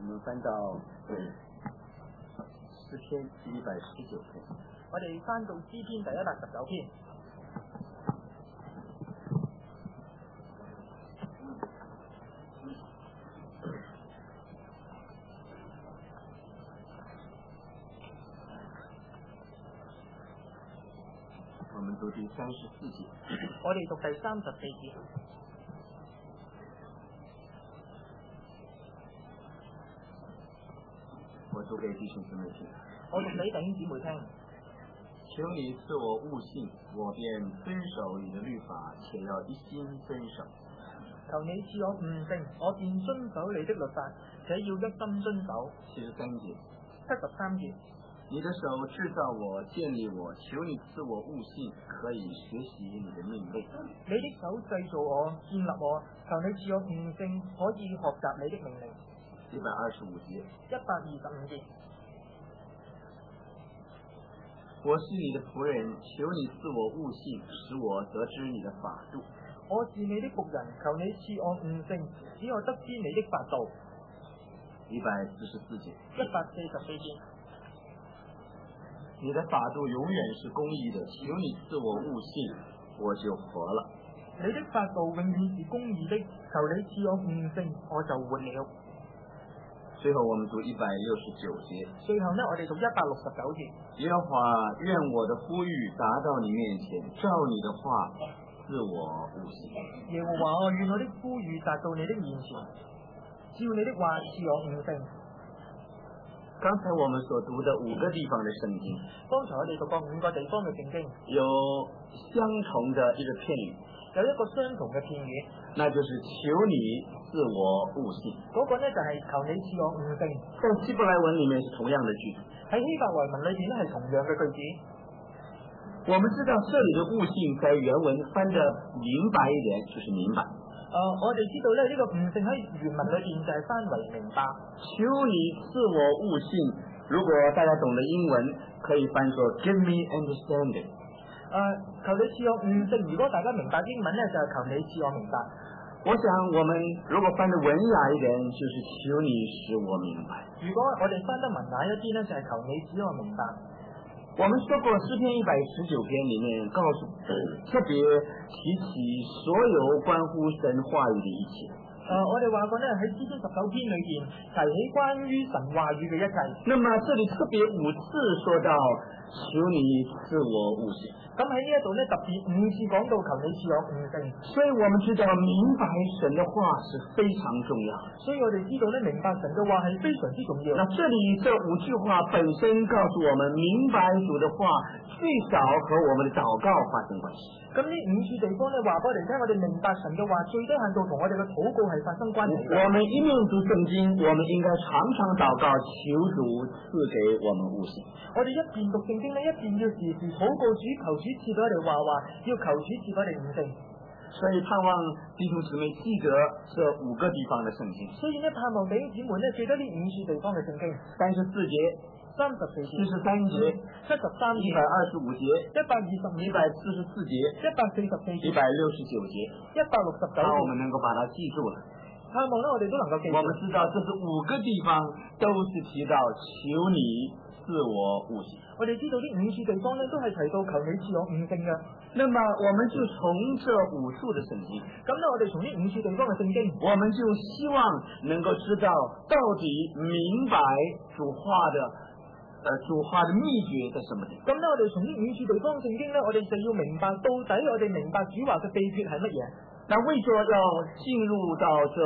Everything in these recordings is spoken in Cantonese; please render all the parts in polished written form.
我们翻到诗篇119篇。 我哋翻到詩篇第119篇。 我們讀第34節。 我哋讀第34節。 我讀給弟兄姊妹聽。 我讀俾弟兄姊妹聽。 求你賜我悟性，我便遵守你的律法，且要一心遵守。 求你賜我悟性，我便遵守你的律法，且要一心遵守。 73節。 73節。 你的手製造我，建立我，求你賜我悟性，可以學習你的命令。 你的手製造我，建立我，求你賜我悟性，可以學習你的命令。 125節。 125節。 我是你的僕人，求你賜我悟性，使我得知你的法度。 我是你的僕人，求你賜我悟性，使我得知你的法度。 144節。 144節。 你的法度永遠是公義的，求你賜我悟性，我就活了。 你的法度永遠是公義的，求你賜我悟性，我就活了。 最後我們讀169節。 最後呢，我哋讀169節。 耶和華，願我的呼籲達到你面前，照你的話賜我悟性。 耶和華，願我的呼籲達到你的面前，照你的話賜我悟性。 剛才我們所讀的5個地方的聖經， 剛才我哋讀過5個地方嘅聖經， 有相同的一個片語， 有一個相同嘅片語， 那就是求你賜我悟性。 嗰個呢就係求你賜我悟性。 在希伯來文裏面是同樣的句子， 喺希伯來文裏邊呢係同樣嘅句子。 我們知道這裏的悟性在原文翻得明白一點，就是明白。 我哋知道咧，呢個悟性喺原文裏邊就係翻為明白。 求你賜我悟性，如果大家懂得英文，可以翻作 Give me understanding。 求你賜我悟性，如果大家明白英文咧，就係求你賜我明白。 我想我們如果翻得文雅一點，就是求你使我明白。 如果我哋翻得文雅一啲咧，就係求你使我明白。 我們說過詩篇119篇裏面告訴特別提起所有關乎神話語的一切。 我哋話過呢，喺詩篇19篇裏邊提起關於神話語嘅一切。 那麼這裏特別5次說到求你賜我悟性。 咁喺呢一度呢，特別5次講到求你賜我悟性。 所以我們知道明白神的話是非常重要。 所以我哋知道呢，明白神嘅話係非常之重要。 那這裏這5句話本身告訴我們，明白主的話最少和我們的禱告發生關係。 咁呢5處地方呢，話俾我哋聽，我哋明白神嘅話最低限度同我哋嘅禱告係發生關係。 我們一面讀聖經，我們應該常常禱告，求主賜給我們悟性。 我哋一邊讀聖經呢，一邊要時時禱告主，求主賜俾我哋話，要求主賜俾我哋悟性。 所以盼望弟兄姊妹記得這5個地方的聖經。 所以呢，盼望弟兄姊妹呢記得呢5處地方嘅聖經。 34節、 34節、 73節、 73節、 125節、 125、 144節、 144節、 169節。 169節。 我們能夠把它記住了。 盼望呢，我哋都能夠記住。 我們知道這是5個地方都是提到求你賜我悟性。 我哋知道呢5處地方呢都係提到求你賜我悟性嘅。 那麼我們就從這5處的聖經， 咁呢我哋從呢5處地方嘅聖經， 我們就希望能夠知道到底明白主話的秘訣在什麼地方。 咁呢我哋從呢5處地方聖經呢，我哋就要明白到底我哋明白主話嘅秘訣係乜嘢。 那為咗要進入到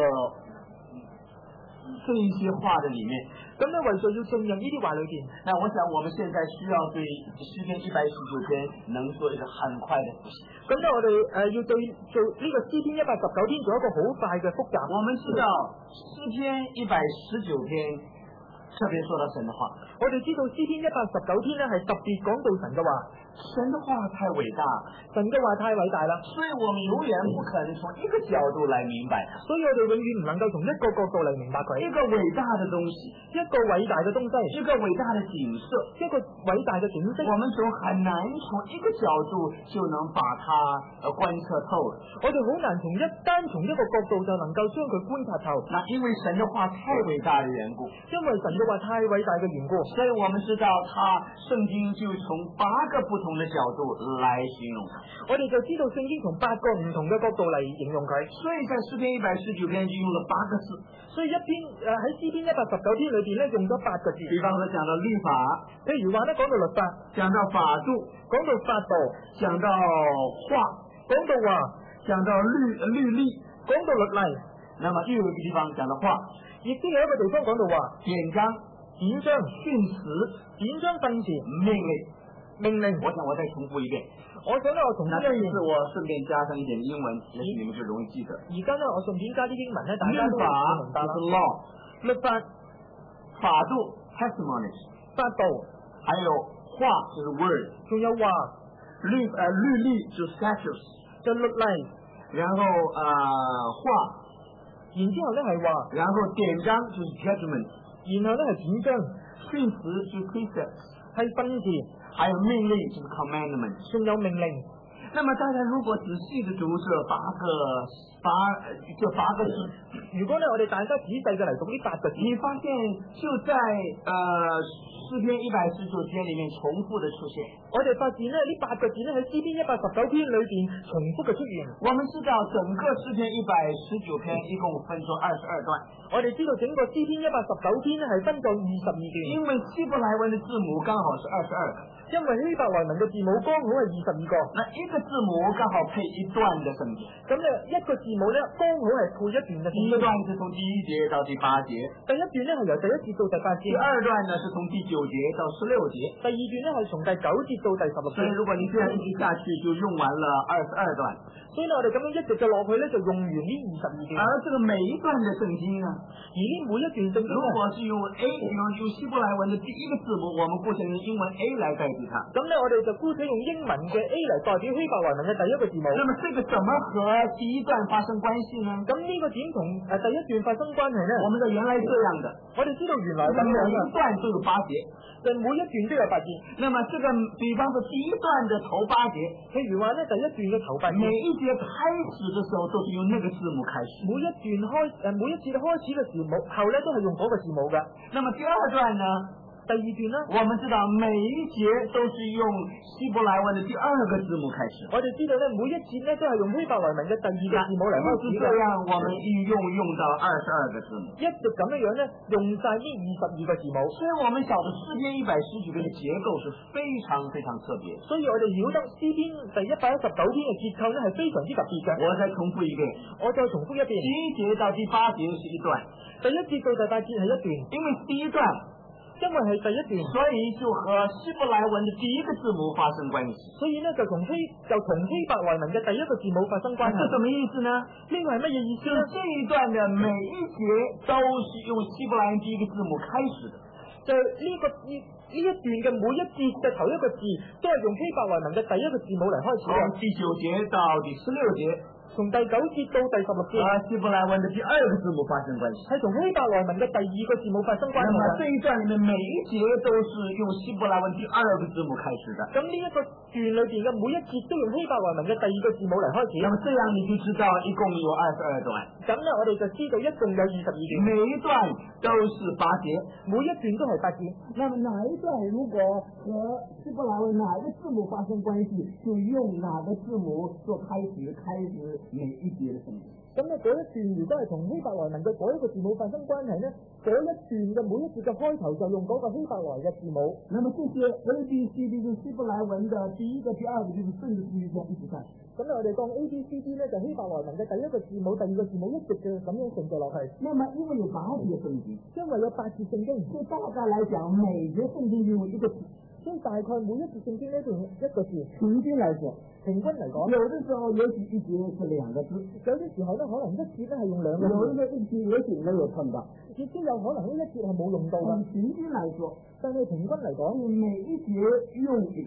這一些話的裡面， 咁呢為咗要進入呢啲話裏邊， 那我想我們現在需要對詩篇119篇能做一個很快的複習。 咁呢我哋要對做呢個詩篇119篇做一個好快嘅複習。 我們知道詩篇119篇特別說到神的話， 我哋知道詩篇119篇呢係特別講到神嘅話。 神的话太伟大， 神嘅話太偉大啦， 所以我们永远不可能从一个角度来明白它。 所以我哋永遠唔能夠從一個角度嚟明白佢。 一个伟大的东西， 一個偉大嘅東西， 一个伟大的景色， 一個偉大嘅景色， 我们很难从一个角度就能把它观测透了。 我哋好難單從一個角度就能夠將佢觀察透。 那因为神的话太伟大的缘故， 因為神嘅話太偉大嘅緣故， 所以我们知道圣经就从8个不同的角度来形容它。 我哋就知道聖經從8個唔同嘅角度嚟形容佢。 所以在詩篇119篇就用了8个字。 所以喺詩篇119篇裏邊咧用咗8個字。 比方说讲到律法， 譬如話咧講到律法， 讲到法度， 講到法度， 讲到话， 講到話， 讲到律例， 講到律例。 那么又有一个地方讲到话， 亦都有一個地方講到話， 典章、 典章、 训词、 典章訓詞、 命令。 命令。 我想我再重复一遍。 我想咧，我重複一遍。 那这一次我顺便加上一点英文，也许你们就容易记得。 而家咧，我順便加啲英文咧，大家都律法明白啦。 就是 law， 律法、 法度 testimonies， 法度， 还有话就是 word， 仲有話， 律例就是 statutes， 就律例。 然後話， 然之後咧係話， 然後典章就是 judgment， 然後咧係典章， 訓詞就是 precepts， 係訓詞， 還有命令就是 commandment， 仲有命令。 那麼大家如果仔細的讀這8個字， 如果咧我哋大家仔細嘅嚟讀呢8個字， 你發現就在詩篇119篇裏面重複的出現。 我哋發現咧呢8個字咧喺詩篇119篇裏邊重複嘅出現。 我們知道整個詩篇119篇一共分作22段。 我哋知道整個詩篇119篇咧係分作22段。 因為希伯來文的字母剛好是22個。 因為希伯來文嘅字母剛好係22個。 那一個字母剛好配一段的聖經。 咁咧一個字母咧剛好係配一段嘅聖經。 第一段是從第1節到第8節。 第一段咧係由第1節到第8節。 第二段呢是從第9節到16節。 第二段咧係從第9節到第16節。 所以如果你這樣一直下去，就用完了22段。 所以我哋咁樣一直就落去咧，就用完呢22段。 而這個每一段的聖經呢， 而呢每一段聖經， 如果是用 A，比方用希伯來文的第一個字母，我們姑且用英文 A 來代替它。 咁咧，我哋就姑且用英文嘅 A 嚟代表希伯來文嘅第一個字母。 那麼這個怎麼和第一段發生關係呢？ 咁呢個點同第一段發生關係呢？ 我們的原來這樣的， 我哋知道原來咁樣每一段都有8節， 就每一段都有8節。 那麼這個比方說第一段的頭8節， 譬如話咧第一段嘅頭8節， 每一節開始的時候都是用那個字母開始。 每一節開始嘅字母後咧都係用嗰個字母嘅。 那麼第二段呢？ 第二段呢， 我們知道每一節都是用希伯來文的第2個字母開始。 我哋知道咧，每一節咧都係用希伯來文嘅第2個字母嚟開始嘅。 這樣我們用到22個字母。 一直咁樣樣咧，用晒呢22個字母。 所以我們曉得詩篇119篇的結構是非常非常特別。 所以我哋曉得詩篇第119篇嘅結構咧係非常之特別嘅。 我再重複一遍。 我再重複一遍。 第1節到第8節是一段。 第1節到第8節係一段。 因為第一段。 因為係第一段， 所以就和希伯來文的第一個字母發生關係。 所以呢，就同希伯來文嘅第一個字母發生關係。 這什麼意思呢？ 呢個係乜嘢意思呢？ 這一段的每一節都是用希伯來文第一個字母開始的。 就呢一段嘅每一節嘅頭一個字都係用希伯來文嘅第一個字母嚟開始嘅。 從第9節到第16節。 從第9節到第16節， 希伯來文的第2個字母發生關係， 係從希伯來文嘅第2個字母發生關係。 那麼這一段裡面每一節都是用希伯來文第2個字母開始的。 咁呢一個段裏邊嘅每一節都用希伯來文嘅第2個字母嚟開始。 那麼這樣你就知道一共有22段。咁呢我哋就知道一共有22段。 每一段都是8節， 每一段都係8節。 那麼哪一段如果和希伯來文哪個字母發生關係，就用哪個字母做開始每一節的聖經。 咁咧嗰一段如果係同希伯來文嘅嗰一個字母發生關係呢，嗰一段嘅每一節嘅開頭就用嗰個希伯來嘅字母。那麼這些 A B C D 就是希伯來文嘅第一個、第二個，就是順着字母一直看。咁我哋當 A B C D 咧就希伯來文嘅第一個字母、第二個字母一直嘅咁樣順序落去。那麼因為有8節聖經，因為有8節聖經，所以大概來講每節聖經用一個字。所以大概每一節聖經呢，就用一個字。平均嚟講，有的時候也許一節是2個字，有啲時候呢可能一節呢係用2個字，有啲一節也許沒有碰到，亦都有可能呢一節係冇用到嘅。平均嚟說，但係平均嚟講，每一節用一個字。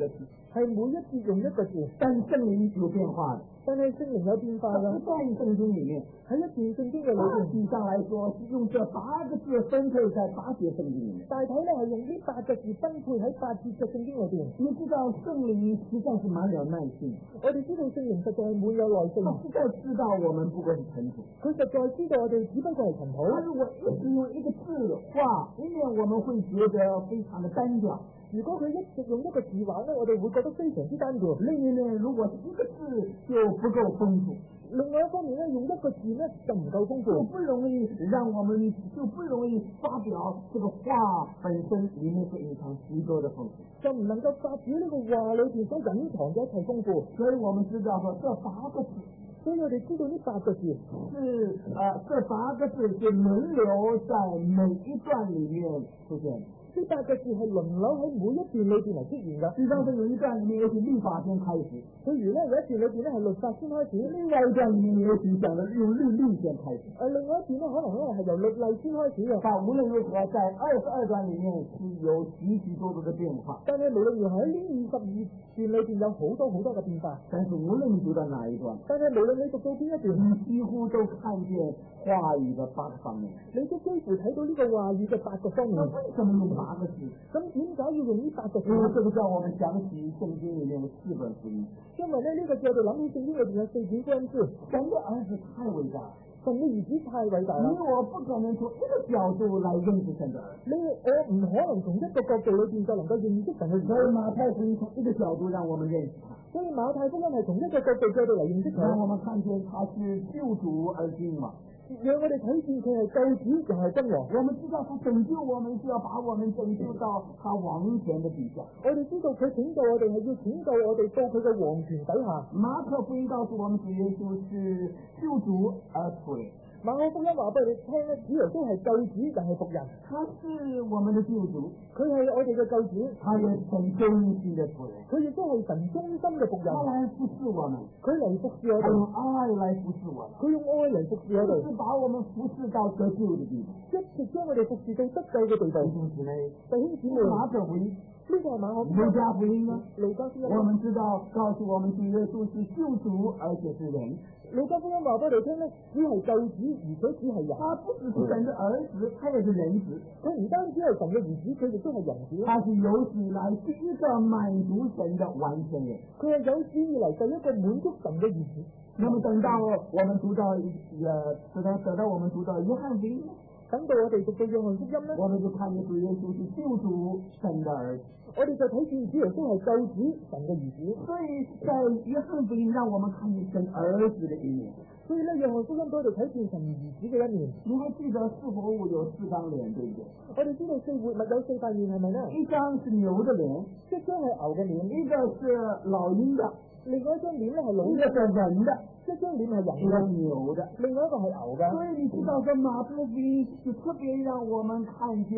係每一節用一個字， 但聖靈有變化的。 但係聖靈有變化㗎。 在一段聖經裏面， 喺一段聖經嘅裏邊， 大體上來說是用這8個字分配在8節聖經裏面。 大體咧係用呢8個字分配喺8節嘅聖經裏邊。 你知道聖靈實在是蠻有耐性， 我哋知道聖靈實在係滿有耐性， 他實在知道我們不過是塵土， 佢實在知道我哋只不過係塵土。 他如果一直用一個字話，一面我們會覺得非常的單調。 如果佢一直用一個字話咧，我哋會覺得非常之單調。 另一面，如果是一個字就不夠豐富。 另外一方面咧，用一個字咧就唔夠豐富， 就不容易發表這個話本身裏面所隱藏許多的豐富， 就唔能夠發表呢個話裏邊所隱藏嘅一切豐富。 所以我們知道說這8個字， 所以我哋知道呢8個字是這8個字是輪流在每一段裏面出現。 呢8個字係輪流喺每一段裏邊嚟出現㗎。 比方說有一段裏面是律法先開始， 譬如咧有一段裏邊咧係律法先開始， 另外一段裏面也許講的用律例先開始。 另外一段咧可能咧係由律例先開始嘅。 但無論如何，在22段裏面是有許多的變化。 但係無論如何喺呢22段裏邊有好多嘅變化。 但是無論你讀到哪一段， 但係無論你讀到邊一段， 你幾乎都看見話語的8個方面。 你都幾乎睇到呢個話語嘅8個方面。 為什麼用8個字？ 咁點解要用呢8個字？ 因為這個叫我們想起聖經裏面的4本福音。 因為呢個叫我哋諗起聖經裏邊有4卷福音書。 神的兒子太偉大， 神嘅兒子太偉大啦！ 你我不可能從一個角度來認識神的兒子。 我唔可能從一個角度裏邊就能夠認識神嘅兒子。 所以馬太福音從一個角度讓我們認識他。 所以馬太福音係從一個角度嚟認識佢。 讓我們看見他是救主而君王。 讓我哋睇見佢係救主又係君王。 我們知道他拯救我們是要把我們拯救到他王權的底下。 我哋知道佢拯救我哋係要拯救我哋到佢嘅王權底下。 馬可福音告訴我們主耶穌是救主而僕人。 馬可福音話俾你聽咧，主耶穌係救主又係僕人。 他是我們的救主， 佢係我哋嘅救主。 他也是神忠心的僕人。 佢亦都係神忠心嘅僕人。 他來服侍我們， 佢嚟服侍我哋， 用愛來服侍我們， 佢用愛嚟服侍我哋， 是把我們服侍到得救的地步， 一直將我哋服侍到得救嘅地步。弟兄姊妹， 馬可福音， 呢個係馬可福音。 路加福音呢？ 路加福音， 我們知道告訴我們主耶穌是救主，而且是人。 路加福音話俾你聽咧，只係救主，而且只係人。 他不只是神的兒子，他也是人子。 佢唔單止係神嘅兒子，佢亦都係人子。 他是有史以來第一個滿足神的完全人。 佢係有史以來第一個滿足神嘅兒子。 那麼等到我們讀到我們讀到約翰福音， 等到我哋讀到約翰福音咧， 我們就看見主耶穌是救主神的兒子。 我哋就睇見主耶穌係救主神嘅兒子。 所以在約翰福音讓我們看見神兒子的一面。 所以咧，約翰福音嗰度睇見神兒子嘅一面。 你還記得四活物有4張臉，對不對？ 我哋知道四活物有4塊面，係咪咧？ 一張是牛的臉， 一張係牛嘅臉； 一個是老鷹的， 另外一張臉咧係老鷹； 一個是人的， 一張臉係人一個是牛的， 另外一個係牛嘅。 所以你知道，這馬可福音是特別讓我們看見，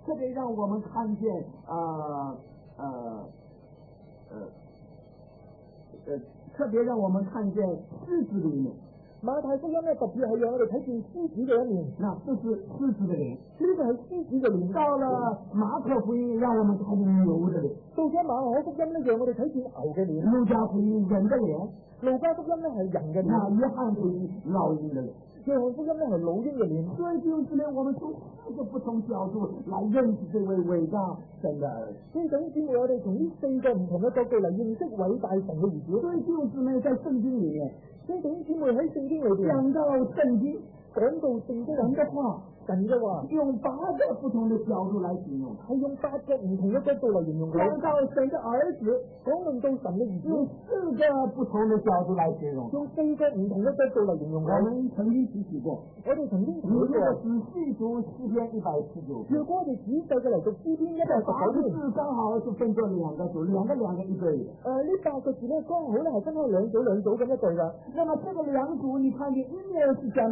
特別讓我們看見獅子的一面。 馬太福音咧特別係讓我哋睇見獅子嘅一面。 那這是獅子的臉， 呢個係獅子嘅臉。 到了馬可福音，讓我們看見牛的臉。 到咗馬可福音咧，讓我哋睇見牛嘅臉。 路加福音人的臉， 路加福音咧係人嘅臉。 約翰福音老鷹的臉。 約翰福音咧係老鷹嘅臉。 所以弟兄姊妹，我們從4個不同角度來認識這位偉大神的兒子。 所以弟兄姊妹，我哋從呢4個唔同嘅角度嚟認識偉大神嘅兒子。 所以弟兄姊妹在聖經裏面， 所以弟兄姊妹喺聖經裏邊講到聖經， 講到聖經神嘅話， 用8個不同的角度來形容， 係用8個唔同嘅角度嚟形容佢。 講到神的兒子， 講論到神嘅兒子， 用4個不同的角度來形容， 用4個唔同嘅角度嚟形容佢。 我們曾經提起過， 我哋曾經提過， 如果仔細讀詩篇149篇， 如果我哋仔細嘅嚟讀詩篇149篇， 剛好是分作2個組，兩個一對的。 呢8個字咧，剛好咧係分開兩組咁一對噶。 那麼這個2組，你看見一面是講的客觀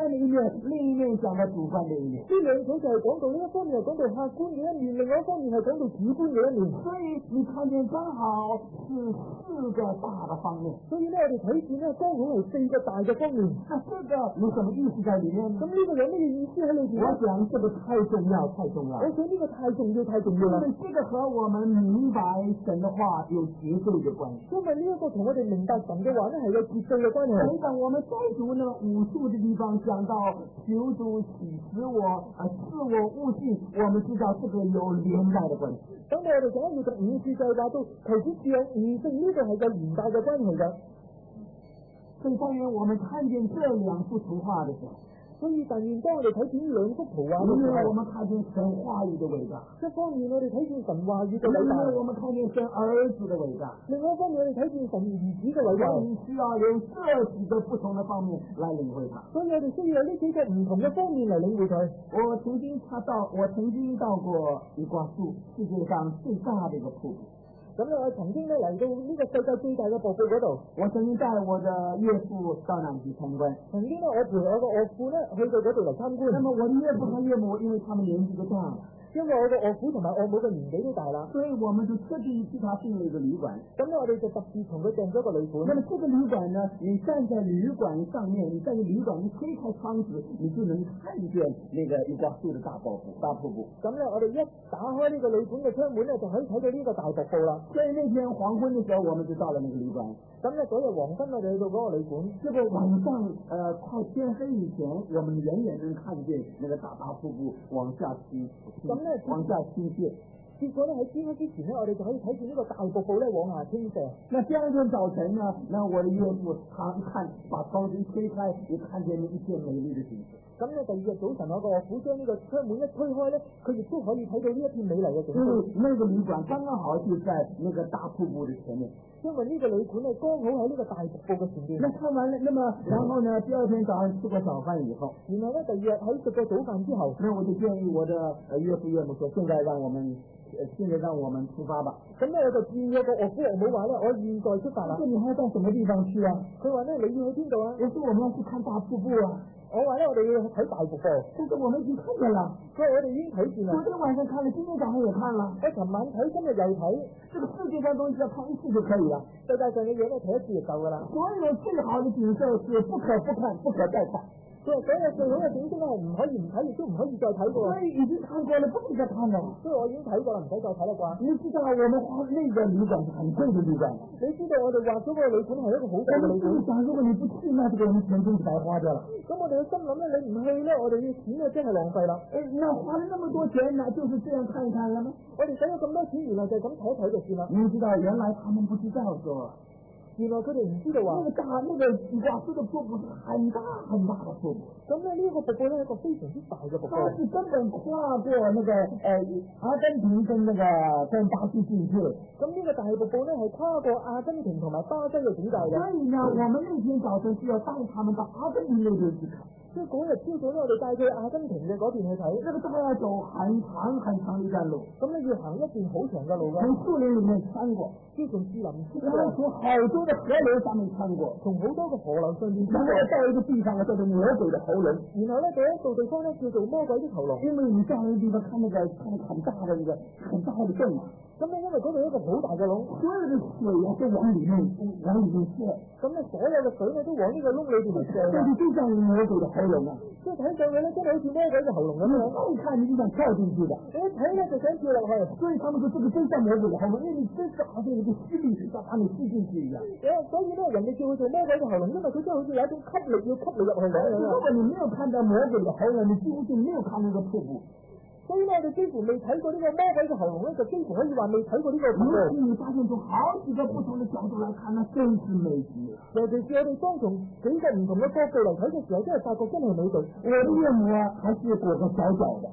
的一面，另一面講到主觀的一面。 呢兩種就係講到呢一方面係講到客觀嘅一面，另外一方面係講到主觀嘅一面。 所以你看見剛好是4個大的方面。 所以呢，我哋睇見呢，剛好係4個大嘅方面。 那這個有什麼意思在裏面呢？ 咁呢個有咩意思喺裏邊？ 我想這個太重要，太重要。 我想呢個太重要，太重要啦。 因為這個和我們明白神的話有絕對的關係。 因為呢一個同我哋明白神嘅話呢係有絕對嘅關係。 等等，我們再讀呢5處的地方講到求主啟示我，賜我悟性，我們知道這個有連帶的關係。 等我哋講要讀5處就係話到求主賜我悟性，呢個係有連帶嘅關係嘅。 所以當然我們看見這2幅圖畫的時候， 所以當我哋睇見2幅圖畫嘅時候， 我們看見神話語的偉大； 一方面我哋睇見神話語嘅偉大， 我們看見神兒子的偉大； 另外一方面我哋睇見神兒子嘅偉大。 你需要有這幾個不同的方面來領會它。 所以我哋需要有呢幾個唔同嘅方面嚟領會佢。 我曾經到過一掛樹，世界上最大的一個瀑布。 咁咧，我曾經咧嚟到呢個世界最大嘅瀑布嗰度。 我曾經帶我的岳父到那去參觀。 曾經咧，我陪我個岳父咧去到嗰度嚟參觀。 那麼我的岳父和岳母，因為他們年紀都大了。 因為我個岳父同埋岳母嘅年紀都大啦， 所以我們就特地替他訂了一個旅館。 咁咧，我哋就特別同佢訂咗個旅館。 那麼這個旅館呢，你站在旅館上面，你在旅館一推開窗子，你就能看見那個一掛樹的大瀑布。 咁咧，我哋一打開呢個旅館嘅窗門咧，就可以睇到呢個大瀑布啦。 所以那天黃昏的時候，我們就到了那個旅館。 咁咧，嗰日黃昏我哋去到嗰個旅館， 這個晚上快天黑以前，我們遠遠能看見那個大瀑布往下傾，往下傾瀉。 結果咧喺天黑之前咧，我哋就可以睇見呢個大瀑布咧往下傾瀉。 那第二天早晨呢，那我的岳父他一看，把窗子一推開，也看見了一片美麗的景色。 咁咧，第二日早晨我個岳父將呢個窗門一推開咧，佢亦都可以睇到呢一片美麗嘅景色。 那個旅館剛剛好就在那個大瀑布的前面。 因為呢個旅館咧剛好喺呢個大瀑布嘅前面。 那看完了，那麼然後呢，第二天早上吃過早飯以後， 然後咧第二日喺食過早飯之後， 那我就建議我的岳父岳母說，現在讓我們出發吧。 咁咧我就建議個岳父岳母話咧，我現在出發啦。 你還要到什麼地方去啊？ 佢話咧，你要去邊度啊？ 我說我們要去看大瀑布啊。 我話咧，我哋要睇大瀑布。 但是我們已經看見了。 所以我哋已經睇見啦。 昨天晚上看了，今天早上也看了。 我尋晚睇，今日又睇。 這個世界上東西要看一次就可以了。 世界上嘅嘢咧睇一次就夠噶啦。 所有最好的景色是不可不看，不可再看。 所以最好嘅景色咧係唔可以唔睇，亦都唔可以再睇嘅。 所以已經看過了，不能再看了。 所以我已經睇過啦，唔使再睇啦啩。 你知道我們花那個旅館是很貴的旅館。 你知道我哋話嗰個旅館係一個好貴嘅旅館。 我想如果你不去，那這個我們錢真是白花掉了。 咁我哋嘅心諗咧，你唔去咧，我哋嘅錢啊真係浪費啦。 那花了那麼多錢，那就是這樣看一看了嗎？ 我哋使咗咁多錢，原來就係咁睇一睇就算啦。 你知道原來他們不知道說， 原來佢哋唔知道話， 那個一掛樹的瀑布是很大很大的瀑布。 咁咧呢個瀑布咧係一個非常之大嘅瀑布。 它是根本跨過那個阿根廷跟巴西境界。 咁呢個大瀑布咧係跨過阿根廷同埋巴西嘅境界嘅。 所以呢，我們那天早晨是要帶他們到阿根廷那邊去看。 所以嗰日朝早咧，我哋帶佢去阿根廷嘅嗰邊去睇。 那個都要走很長一段路。 咁咧要行一段好長嘅路嘅。 從樹林裏面穿過， 要從樹林穿過， 然後從好多的河流上面穿過， 從好多個河流上面穿過， 到一個地方叫做魔鬼的喉嚨。 然後咧到一個地方咧叫做魔鬼的喉嚨。 因為你在那個地方看那個很大的一個很大的洞。 咁咧因為嗰度一個好大嘅窿， 所有的水啊都往裏面射。 咁咧所有嘅水咧都往呢個窿裏邊嚟射。 就像魔鬼的喉嚨啊！ 即係睇上去咧，真係好似魔鬼嘅喉嚨咁樣。 一看你就想跳進去的。 你一睇咧就想跳落去。 所以他們說這個真像魔鬼的喉嚨，因為你真是好像一個吸力要把你吸進去一樣。 所以咧人哋叫佢做魔鬼嘅喉嚨，因為佢真係好似有一種吸力要吸你入去咁樣。 如果你沒有看到魔鬼的喉嚨，你幾乎就沒有看那個瀑布。 所以咧，我哋幾乎未睇過呢個魔鬼嘅喉嚨咧，就幾乎可以話未睇過呢個瀑布。 你發現從好幾個不同的角度來看，那真是美極。 尤其是我哋當從幾個唔同嘅角度嚟睇嘅時候，真係發覺真係美極。 我的岳母啊，還是裹得小腳的。 我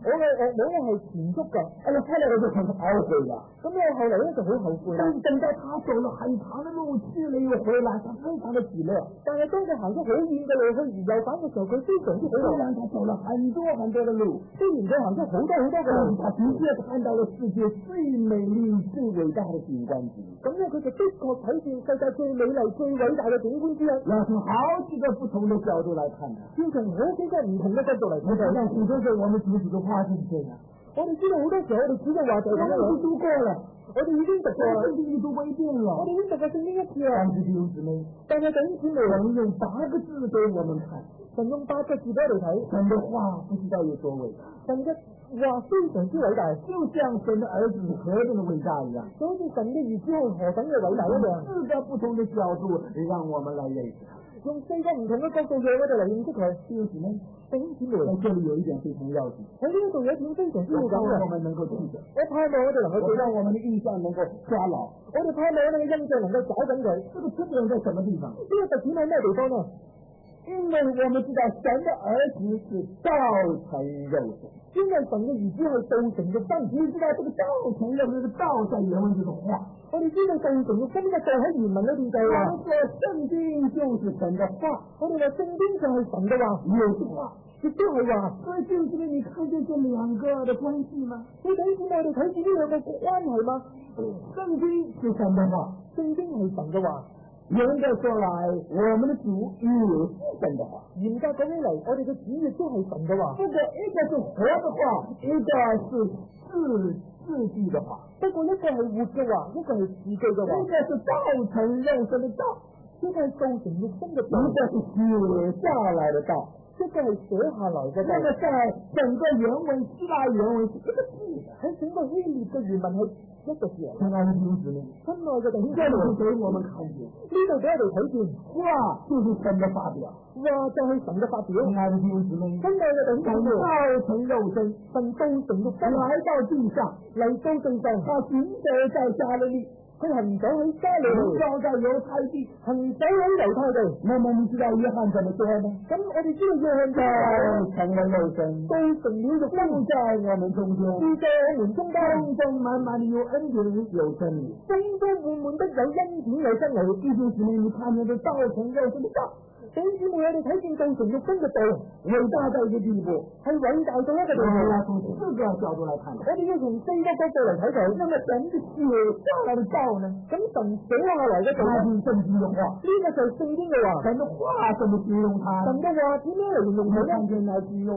我嘅惡魔咧係全足嘅， 後來我就很懊悔了。 咁我後嚟咧就好後悔啦。 等到他走了很長的路去了又回來，他非常的喜樂。 但係當佢行咗好遠嘅路去而又返嘅時候，佢非常之喜樂。 雖然他走了很多很多的路， 雖然佢行咗好多好多嘅路， 他的確看到了世界最美麗、最偉大的景觀之一。 咁咧佢就的確睇見世界最美麗、最偉大嘅景觀之一。 要從好幾個不同的角度來看它， 要從好幾個唔同嘅角度嚟睇。 像古時候我們讀幾個話就是這樣。 我哋知道好多時候我哋只係話就係咁樣， 我們讀過了， 我哋已經讀過啦， 聖經已讀過一遍了， 我哋已經讀過聖經一次啦。 但是弟兄姊妹， 但係弟兄姊妹， 神用8個字給我們看， 神用8個字俾我哋睇， 神的話不知道有多偉大， 神嘅話非常之偉大， 就像神的兒子何等的偉大一樣， 就好似神嘅兒子係何等嘅偉大一樣。 4個不同的角度讓我們來認識， 用4個唔同嘅角度讓我哋嚟認識佢。弟兄姊妹，弟兄姊妹， 在這裡有一點非常要緊， 喺呢一度有一點非常之要緊嘅， 我們能夠記得， 我盼望我哋能夠記得， 讓我們的印象能夠抓牢， 我哋盼望我哋嘅印象能夠找緊佢。 這個特點在什麼地方？ 呢個特點喺咩地方呢？ 因為我們知道神的兒子是道成肉身， 因為神嘅兒子係道成肉身，你知道這個道成肉身嘅道在原文就是話，我哋知道道成肉身嘅道喺原文裏邊就係話， 我說聖經就是神的話， 我哋話聖經就係神嘅話， 有的話， 亦都係話。 所以就是你看見這兩個的關係嗎？ 你睇見我哋睇見呢兩個關係嗎？ 聖經是神的話， 聖經係神嘅話。 嚴格說來，我們的主也是神的話。 嚴格講起嚟，我哋嘅主亦都係神嘅話。 不過一個是活的話，一個是字句的話。 不過一個係活嘅話，一個係字句嘅話。 一個是道成肉身的道， 一個係道成肉身嘅道。 一個是寫下來的道， 一個係寫下來嘅道。 那麼在整個原文希臘原文是一個字， 喺整個希臘嘅原文係一個字。 親愛的弟兄姊妹， 親愛嘅弟兄姊妹， 這裡給我們看見， 呢度俾我哋睇見， 話就是神的發表， 話就係神嘅發表。 親愛的弟兄姊妹， 親愛嘅弟兄姊妹， 道成肉身， 神道成肉身來到地上， 嚟到地上， 他行走在加利利， 佢行走喺加利利， 行走在猶太地， 行走喺猶太地。 那麼你知道約翰怎麼說呢？ 咁我哋知道約翰就成了肉身， 道成了肉身， 住在我們中間， 住在我們中間， 豐豐滿滿的有恩典有真理， 豐豐滿滿的有恩典有真理。 弟兄姊妹，你看見這道成肉身的道， 弟兄姊妹，我哋睇見道成肉身嘅道， 偉大到一個地步， 係偉大到一個地步。 我們要從4個角度來看， 我哋要從4個角度嚟睇佢。 那麼神寫下來的道呢？ 咁神寫下來嘅道， 那就是聖經的話， 呢個就係聖經嘅話。 神的話怎麼形容它？ 神嘅話點樣嚟形容佢呢？ 看見來是用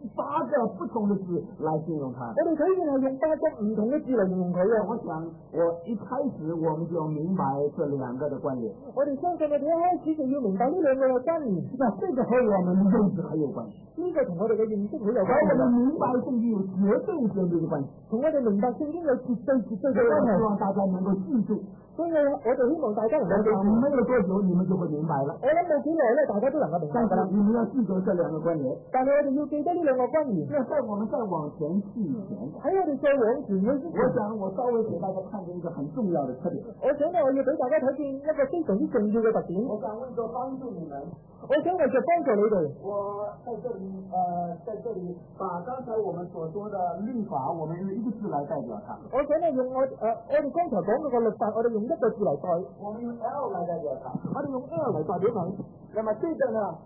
8個不同的字來形容它。 我哋睇見係用8個唔同嘅字嚟形容佢嘅。 我想我一開始我們就明白這2個的關聯。 我哋相信我哋一開始就要明白呢2個嘅關聯。 那這個和我們的認識還有關係。 呢個同我哋嘅認識好有關係。 我們明白聖經有絕對的關係， 同我哋明白聖經有絕對嘅關係。 希望大家能夠記住。 所以我哋希望大家能夠記住。 沒有多久你們就會明白了。 我諗冇幾耐咧，大家都能夠明白㗎啦。 你們要記住這2個關聯。 但係我哋要記得呢2個關聯。 那在我們再往前去以前， 喺我哋再往前去之前， 我想我稍微給大家看見一個很重要的特點。 我想我要俾大家睇見一個非常之重要嘅特點。 我想為咗幫助你們， 我想為咗幫助你哋， 我在這裡把剛才我們所說的律法，我們用一個字來代表它。 我想咧用我哋剛才講嗰個律法，我哋用一個字嚟代， 我們用 L 來代表它。 我哋用 L 嚟代表佢。 那麼這個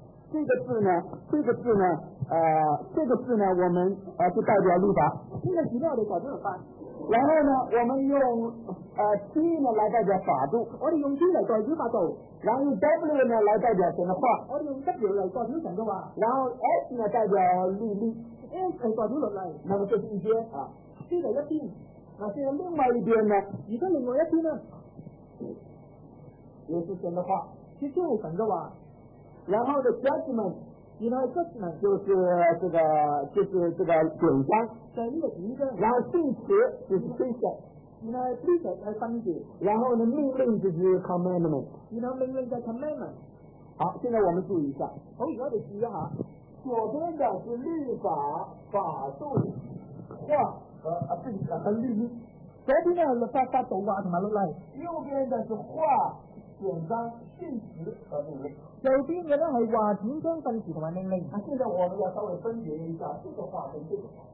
字呢，我們就代表律法。 呢個字呢，我哋代表律法。 然後呢，我們用T 呢來代表法度， 我哋用 T 嚟代表法度。 然後用 W 呢來代表神的話， 我哋用 W 嚟代表神嘅話。 然後 S 呢代表律例 ，S 係代表律例。 那麼這是一邊啊， 呢度一邊。 那現在另外一邊呢？ 而家另外一邊呢， 也是神的話， 亦都係神嘅話。 然後的 judgment， 然後 judgment 就是這個典章， 就係呢個典章。 然後信詞就是 precept， 然後 precept 係訓誡， 然後呢命令就是 commandment， 然後命令就係 commandment。 好，現在我們注意一下， 好，而家我哋注意一下， 左邊的是律法、法度、話和律例， 左邊呢係律法、法度、話同埋律例， 右邊的是話、典章、信詞和命令。 右邊嘅咧係話典章、訓詞同埋命令。 現在我們要稍微分別一下這個話跟這個話。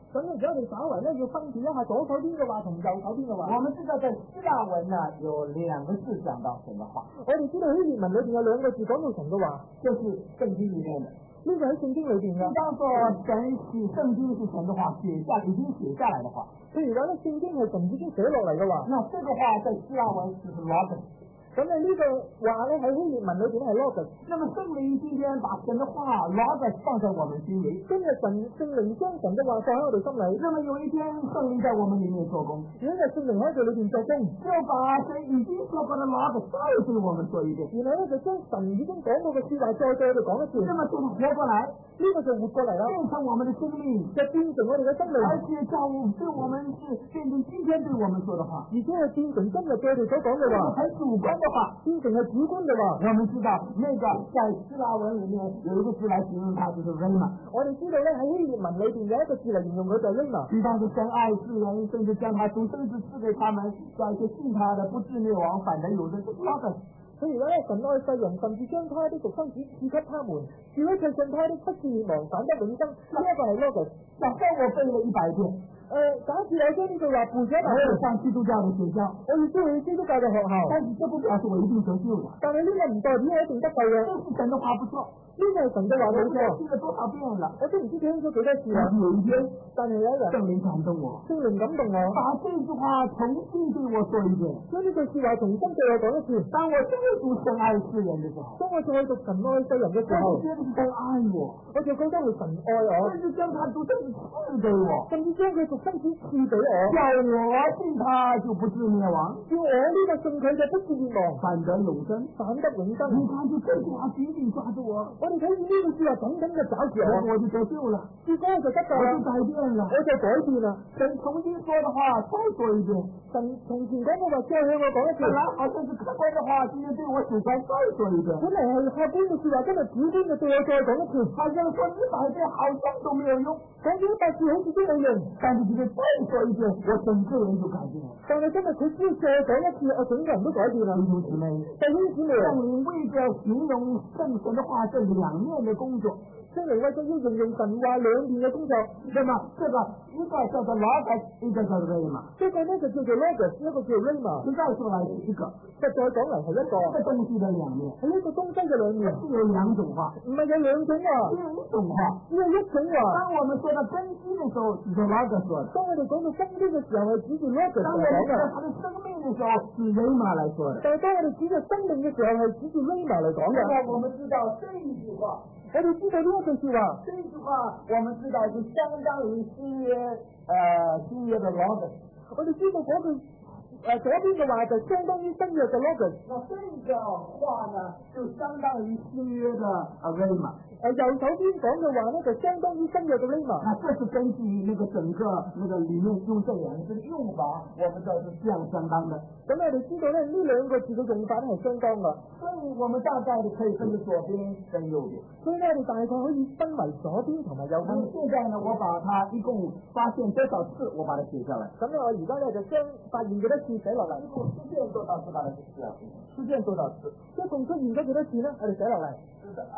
咁而家我哋稍為咧要分別一下左手邊嘅話同右手邊嘅話。 我們知道在希臘文呢有兩個字講到神的話， 我哋知道希臘文裏邊有兩個字講到神嘅話， 就是聖經裏面的。 呢個喺聖經裏邊嘅。 當作神是聖經是神的話，已經寫下來的話。 譬如講咧，聖經係神已經寫落嚟嘅話， 那這個話在希臘文就是 logos。 咁呢個話咧喺希臘文裏邊係 logos。 那麼聖靈今天把神的話 logos 放在我們心裏， 今日聖靈將神的話放喺我哋心裏。 那麼有一天聖靈在我們裏面做工， 有一日聖靈喺佢裏邊做工， 就把神已經說過的 logos 再對我們說一遍。 然後咧就將神已經講過嘅說話再對我哋講一次。 那麼就活過來， 呢個就活過嚟啦， 變成我們的生命， 就變成我哋嘅生命， 而且對我們是變成今天對我們說的話， 而且係變成今日對我哋所講嘅話， 很主觀的話， 變成係主觀嘅話。 我們知道那個在希臘文裏面有一個字來形容它，就是 rhema。 我哋知道咧喺希臘文裏邊有一個字嚟形容佢就係 rhema。 比方說神愛世人，甚至將他獨生子賜給他們，叫一些信他的不至滅亡，反得有的是 logos。 譬如咧，神愛世人，甚至將他的獨生子賜給他們，叫一切信他的不至滅亡，反得永生。呢一個係 logos。 假設我背了100遍， 假設我將呢句話背咗一百遍， 上基督教的學校， 我亦都去基督教嘅學校， 但是這不表示我一定得救的。 但係呢個唔代表我一定得救嘅。 這是神的話不錯， 呢個係神嘅話冇錯。 我記了多少遍了， 我都唔知聽咗幾多次啦。 有一天， 但係有一日聖靈感動我， 聖靈感動我， 把這句話重新對我說一遍， 將呢句說話重新對我講一次。 當我真係讀神愛世人的時候， 當我再讀神愛世人嘅時候， 我覺得是神愛我， 我就覺得係神愛我， 甚至將他獨生子賜給我， 甚至將佢獨生子賜俾我， 叫我信他就不至滅亡， 叫我呢個信佢就不至滅亡， 反得永生， 反得永生。 你看就這句話緊緊抓住我， 我哋睇住呢句說話緊緊嘅抓住我就得救了， 結果我就得救啦， 我就改變了， 我就改變啦。 神重新說的話再說一遍， 神從前講嘅話再向我講一次。 本來好像是客觀的話，今天對我主觀再說一遍。 本來係客觀嘅說話，今日主觀嘅對我再講一次。 好像說100遍好像都沒有用， 講咗100次好似都冇用， 但是今天再說一遍，我整個人就改變了。 但係今日佢只要再講一次，我整個人都改變啦。 弟兄姊妹， 弟兄姊妹， 聖靈為着形容聖神的話，這兩面的工作。 聖靈為咗要形容神話兩面嘅工作， 對嗎？這個一個叫做 logos，一個叫做 rhema。 這個呢就叫做 logos，一個叫 rhema。 現在說來是一個， 再講嚟係一個。 這個東西的兩面， 係一個東西嘅兩面， 是有兩種話， 唔係有兩種話， 只有一種話， 只有一種話。 當我們說到根基的時候，是說 logos 說的； 當我哋講到根基嘅時候，係指住 logos 當我們說到他的生命的時候，是 rhema 來說的。 但係當我哋指住生命嘅時候，係指住 rhema 嚟講嘅。 我們知道這一句話， 我哋知道呢一句說話， 這句話我們知道是相當於新約的 logos。 我哋知道嗰句左邊嘅話就相當於新約嘅 logos。 那這個話呢，就相當於新約的 rhema。 右手邊講嘅話呢，就相當於新約嘅 rhema。 那這是根據那個整個那個裡面用這兩個字的用法，我們知道是這樣相當的。 咁我哋知道咧，呢兩個字嘅用法咧係相當嘅。 所以我們大概可以分為左邊跟右邊。 所以咧，我哋大概可以分為左邊同埋右邊。 現在呢，我把它一共發現多少次，我把它寫下來。 咁咧，我而家咧就將發現幾多次寫落嚟。 一共出現多少次，把它寫下來。 出現多少次？一共出現咗幾多次呢？我哋寫落嚟。 是的。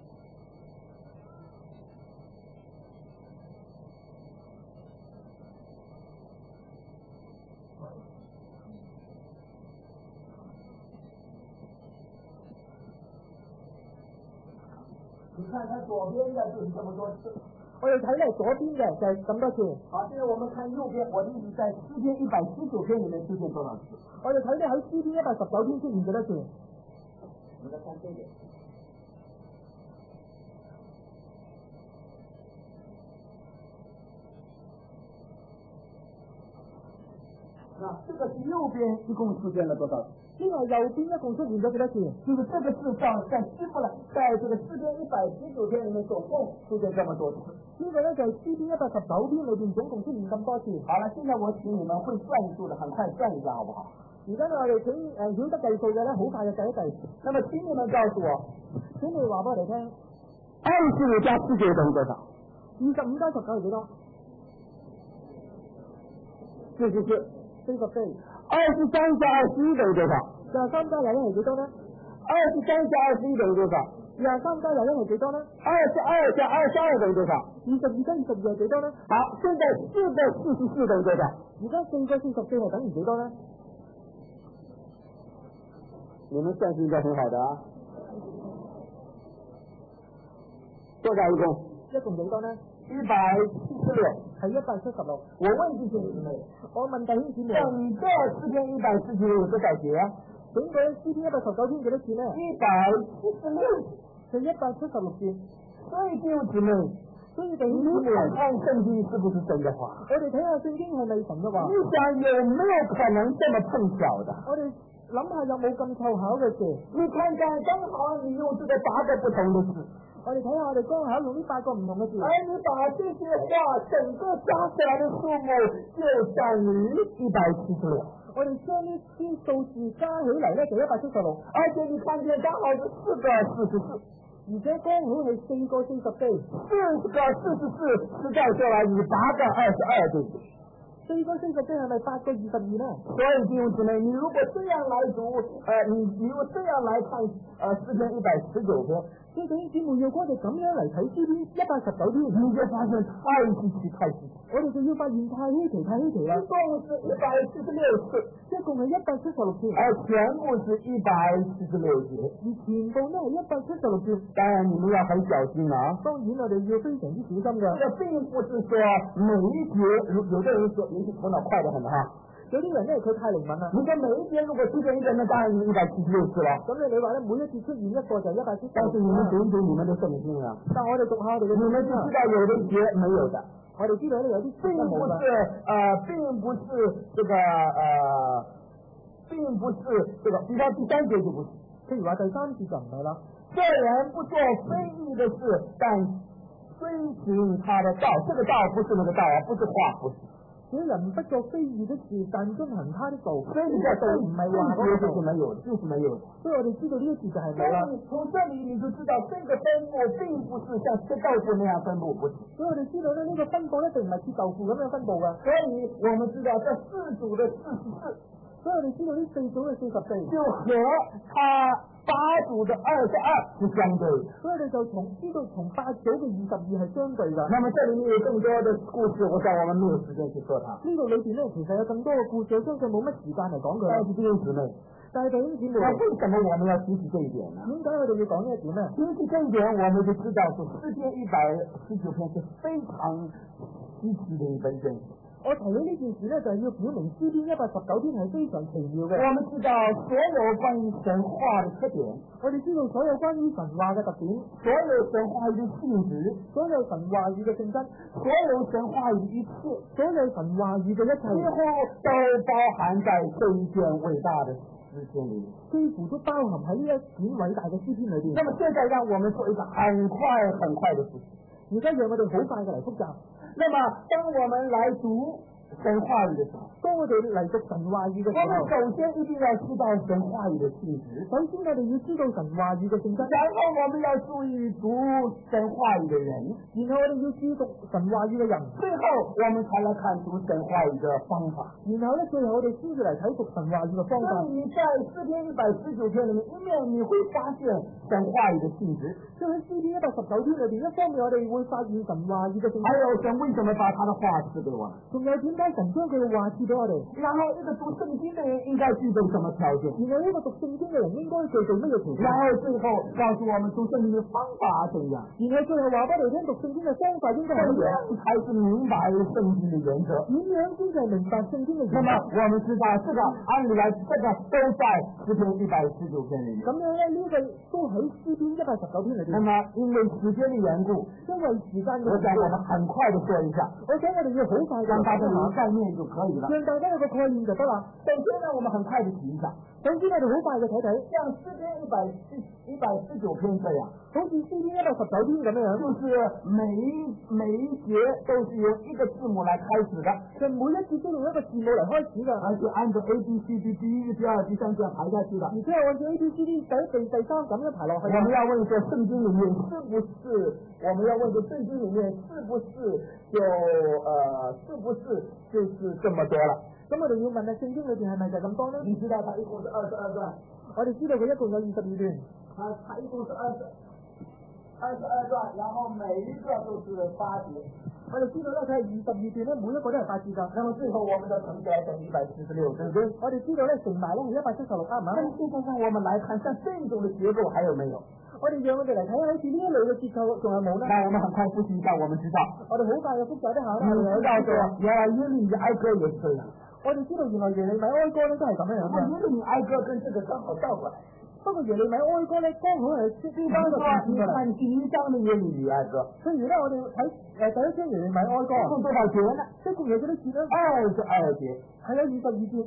你看它左邊的就是這麼多次， 我哋睇嚟左邊嘅就係咁多次。 好，現在我們看右邊，我的意思在詩篇119篇裡面出現多少次？ 我哋睇到喺詩篇119篇出現幾多次？ 我們來看這個。那這個是右邊一共出現了多少次？ 呢個右邊一共出現咗幾多次？ 就是這個字在希伯來，在這個詩篇119篇裡面總共出現這麼多次。 呢個呢就係詩篇119篇裏邊總共出現咁多次。 好了，現在我請你們會算數的，很快算一下，好不好？ 而家我哋請曉得計數嘅咧，好快就計一計。 那麼請你們告訴我， 請你話俾我哋聽 ，25加49等於多少 ？25加19係幾多？44。 23加21等於多少？ 23加21係幾多呢？ 23加21等於多少？ 23加21係幾多呢 ？22加22等於多少 ？22加22係幾多呢？ 好，現在4個44等於多少？ 而家4個44係等於幾多呢？ 你們算是應該很好的啊。多少一共幾多呢？176係176。我問弟兄姊妹， 我問弟兄姊妹， 整個詩篇149有多少節？ 整個詩篇119篇幾多節呢 ？176 係176節。 所以弟兄姊妹，你看聖經是不是真的話？ 我哋睇下聖經係咪神嘅話？ 你想有沒有可能這麼碰巧的？ 我哋諗下有冇咁湊巧嘅事？ 你看看，剛好你用這個8個不同的字， 我哋睇下我哋剛好用呢8個唔同嘅字， 而你把這些話整個加起來的數目就等於176。 我哋將呢啲數字加起嚟咧就176， 而且你看見剛好是4個44， 而且剛好係4個44，4 個44實在說來與8個22對比。 4個44係咪8個22呢？ 所以弟兄姊妹，你如果這樣來讀，你如果這樣來看詩篇119篇， 所以弟兄姊妹，如果我哋咁樣嚟睇詩篇119篇， 你就發現太稀奇， 我哋就要發現太稀奇啦。 一共是176次， 一共係176次， 而全部是176節， 而全部都係176節。 當然你們要很小心啊！ 當然我哋要非常之小心嘅。 這並不是說每一節，有的人說你是頭腦快得很哈。 有啲人咧佢太靈敏啦。 你說每一節如果出現一個，那當然是176次了。 咁你話咧，每一次出現一個就176。 但是你們讀一讀你們的聖經啊。 但我哋讀下我哋嘅。 你們就知道有的節沒有的。 我哋知道咧有啲節冇嘅。 並不是這個比方第3節就不是。 譬如話第3節就唔係啦。 這人不做非義的事，但遵行他的道，這個道不是那個道啊，不是話，不是。 這人不做非義的事，但遵行他的道。 所以這個道唔係話嗰個就是沒有的，就是沒有的。 所以我哋知道呢一節就係冇啦。 從這裡你就知道這個分布並不是像吃豆腐那樣分布，不是。所以我哋知道咧呢個分布一定唔係切豆腐咁樣分布嘅。 所以我們知道這4組的44。 所以我哋知道呢4組嘅44， 就和他8組的22是相對的。 所以我哋就知道從8組嘅22係相對嘅。 那麼這裡面有更多的故事，我想我們沒有時間去說它。 呢度裏邊咧，其實有更多嘅故事，我相信冇乜時間嚟講佢。 但是弟兄姊妹，那為什麼我們要提起這一點呢？ 點解我哋要講呢一點呢？ 提起這一點，我們就知道是詩篇119篇是非常稀奇的一本卷子。 我提起呢件事呢，就係要表明詩篇119篇係非常奇妙嘅。 我們知道所有關於神話的特點， 我哋知道所有關於神話嘅特點， 所有神話語的性質， 所有神話語嘅性質， 所有神話語的一切， 所有神話語嘅一切， 幾乎都包含在這一卷偉大的詩篇裏面， 幾乎都包含喺呢一卷偉大嘅詩篇裏邊。 那麼現在讓我們做一個很快的事情， 而家讓我哋好快嘅嚟複習。 那麼當我們來讀神話語的時候， 當我哋嚟讀神話語嘅時候， 我們首先一定要知道神話語的性質。 首先我哋要知道神話語嘅性質， 然後我們要注意讀神話語的人， 然後我哋要注意讀神話語嘅人， 最後我們才來看讀神話語的方法。 然後咧，最後我哋先至嚟睇讀神話語嘅方法。 所以你在詩篇119篇裏面，一面你會發現神話語的性質， 所以喺詩篇119篇裏邊，一方面我哋會發現神話語嘅性質， 還有神為什麼把他的話賜給我們， 仲有點解神將佢嘅話賜俾我哋。 然後一個讀聖經的人應該具備什麼條件？ 然後呢個讀聖經嘅人應該具備乜嘢條件？ 然後最後告訴我們讀聖經的方法怎樣？ 然後最後話俾你聽讀聖經嘅方法應該係乜嘢？ 才是明白聖經的原則。 點樣先至係明白聖經嘅原則？ 那麼我們知道這個按理來，這個都在詩篇119篇裏面。 咁樣咧，呢個都喺詩篇119篇裏邊。 那麼因為時間的緣故， 因為時間嘅緣故， 我想我們很快的說一下。 我想我哋要好快嘅， 讓大家有個概念就可以了。 讓大家有個概念就得啦。 首先呢，我們很快的提一下。 首先我哋好快嘅睇睇， 像詩篇119篇這樣， 好似詩篇119篇咁樣， 就是每一節都是由一個字母來開始的， 就每一節都用一個字母嚟開始嘅， 而且按照 A B C D 第一、第二、第三這樣排下去的。 而且係按照 A B C D 第一、第三咁樣排落去。 我們要問說聖經裏面是不是？我們要問說聖經裏面是不是就是這麼多了？ 咁我哋要問下聖經裏邊係咪就咁多呢？ 你知道它一共是22段， 我哋知道佢一共有22段， 它一共是22， 22段，然後每一個都是8節。 我哋知道咧，佢係22段咧，每一個都係8節㗎。 那麼最後我們就乘起來等146，對不對？ 我哋知道咧，乘埋咧係176，啱唔啱？ 但是現在讓我們來看，像這種的結構還有沒有？ 我哋讓我哋嚟睇下，好似呢一類嘅結構仲有冇呢？ 那我們很快複習一下，我們知道。 我哋好快嘅複習一下啦。 你知道嘅，原來耶利米哀歌也是這樣。 我哋知道原來耶利米哀歌咧都係咁樣樣嘅。 耶利米哀歌跟這個剛好倒過來。 不過耶利米哀歌咧，剛好係呢班嘅意思㗎啦。 看第1章的耶利米哀歌。 譬如咧，我哋睇第1章耶利米哀歌， 一共多少節呢？ 一共有幾多節呢 ？22節。 係有22節。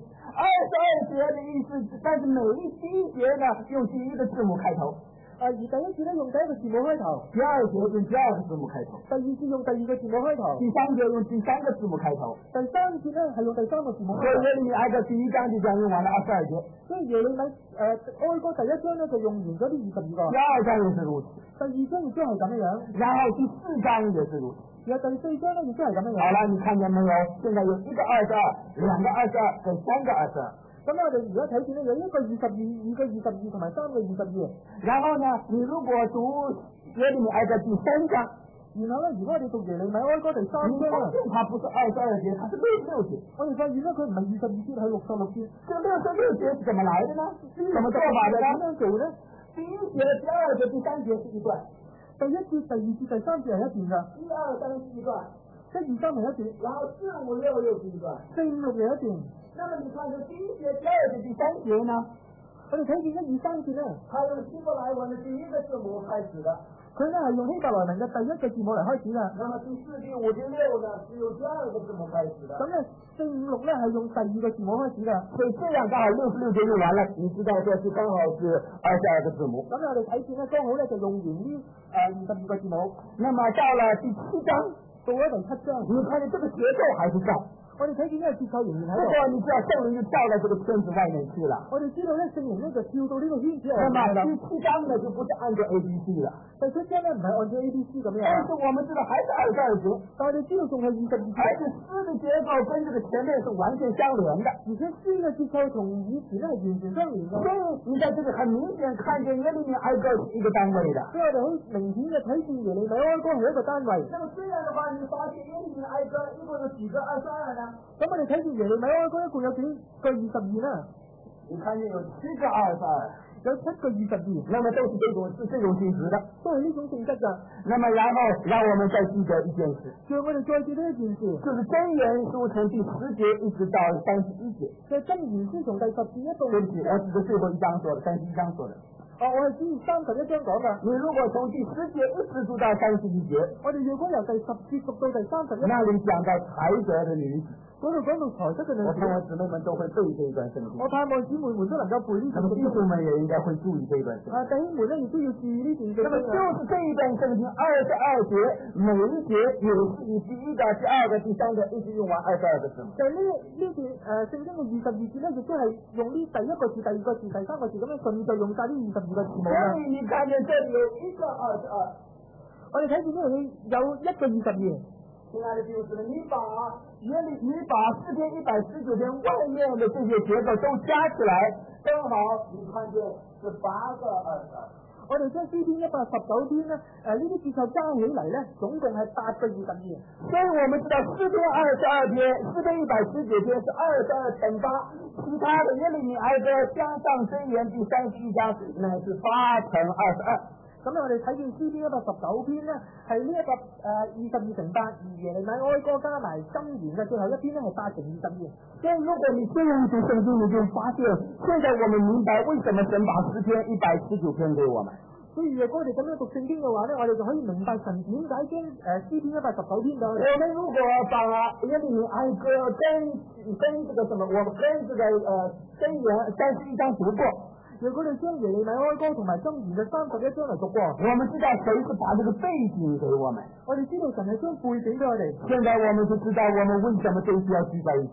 22節的意思，但是每第一節呢，用第一個字母開頭。 而第一節咧用第一個字母開頭， 第二節用第二個字母開頭， 第二節用第二個字母開頭， 第三節用第三個字母開頭， 第三節咧係用第三個字母開頭。 所以耶利米哀歌第1章就講用完了22節， 所以耶利米哀歌第1章咧就用完咗啲22個， 第2章也是如此， 第2章亦都係咁樣樣， 然後第4章也是如此， 然後第4章咧亦都係咁樣樣。 好了，你看見沒有？現在有一個22，兩個22跟三個22。 咁我哋而家睇見咧有一個22、2個22同埋3個22。 然後呢，你如果讀耶利米哀歌第3章， 然後咧如果我哋讀耶利米哀歌第3章啊， 它不是22節，它是66節。 我哋發現咧佢唔係22節，係66節。 這66節是怎麼來的呢？怎麼做法的呢？ 點樣做呢？ 第1節、第2節、第3節是一段， 第1節、第2節、第3節係一段㗎。 1、2、3是一段 ，1、2、3係一段， 然後4、5、6又是一段 ，4、5、6又一段。 那麼你看這第1節、第2節、第3節呢？ 我哋睇見1、2、3節咧， 它用希伯來文的第一個字母開始的， 佢咧係用希伯來文嘅第一個字母嚟開始㗎。 那麼第4、第5、第6呢，是用第二個字母開始的。 咁咧4、5、6咧係用第二個字母開始㗎。 所以這樣剛好66節用完了，你知道這是剛好是22個字母。 咁我哋睇見咧剛好咧就用完呢22個字母。 那麼到了第7章， 到咗第7章， 你看見這個結構還是在。 我哋睇見呢個結構仍然喺度。 不過你知道聖靈就跳到這個圈子外面去了。 我哋知道咧聖靈咧就跳到呢個圈子入那麼面啦。 第7章呢就不是按照 ABC 了。 第7章咧唔係按照 ABC 咁樣。 但是我們知道還是22節， 但係我哋知道仲係22節。 而且詩的結構跟這個前面是完全相連的。 而且詩嘅結構同以前咧係完全相連嘅。 所以你在這裡很明顯看見耶利米哀歌是一個單位的。 所以我哋好明顯嘅睇見耶利米哀歌係一個單位。 那麼這樣的話，你發現耶利米哀歌一共有幾個22呢？ 咁我哋睇見耶利米哀歌一共有幾個22呢？ 你看見有7個22。 有7個22， 那麼都是這種性質的， 都係呢種性質㗎。 那麼然後讓我們再記得一件事， 讓我哋再記得一件事， 就是箴言書從第10節一直到31節。 就係箴言書從第10節一到對不起，我指的最後一章說的，31章說的。 我係指31章講㗎。 你如果從第10節一直讀到31節， 我哋如果由第10節讀到第31， 那裡講到才德的女子。 嗰度講到才德嘅女子， 我盼望姊妹們都會背這一段聖經。 我盼望姊妹們都能夠背呢段聖經。 那麼弟兄們也應該會注意這一段聖經。 弟兄們咧亦都要注意呢段聖經。 那麼就是這一段聖經22節，每一節也是以第一個、第二個、第三個一直用完22個字母。 就呢段聖經嘅22節咧，亦都係用呢第一個字、第二個字、第三個字咁樣順序用晒呢22個字母。 所以你看見這裡有一個22， 我哋睇見呢度有一個22。 親愛的弟兄姊妹，你把詩篇119篇外面的這些結構都加起來，正好你看見是8個22。 我哋將詩篇119篇呢啲結構加起嚟咧，總共係8個22。 所以我們知道詩篇22篇、詩篇119篇是22乘8，其他的耶利米哀歌加上箴言第31章乃是8乘22。 咁我哋睇見詩篇119篇呢，係呢一個22乘8，而耶利米哀歌加埋箴言嘅最後一篇呢，係8乘22。 所以如果你這樣讀聖經，你就發現，現在我們明白為什麼神把詩篇119篇給我們。 所以如果我哋咁樣讀聖經嘅話呢，我哋就可以明白神點解將詩篇119篇嘅。 我們如果把耶利米哀歌跟這個什麼，我們跟這個箴言31章讀過。 如果你將耶利米哀歌同埋箴言嘅31章嚟讀過， 我們知道誰是把這個背景給我們。 我哋知道神係將背景俾我哋。 現在我們就知道我們為什麼這次要聚在一起。 咁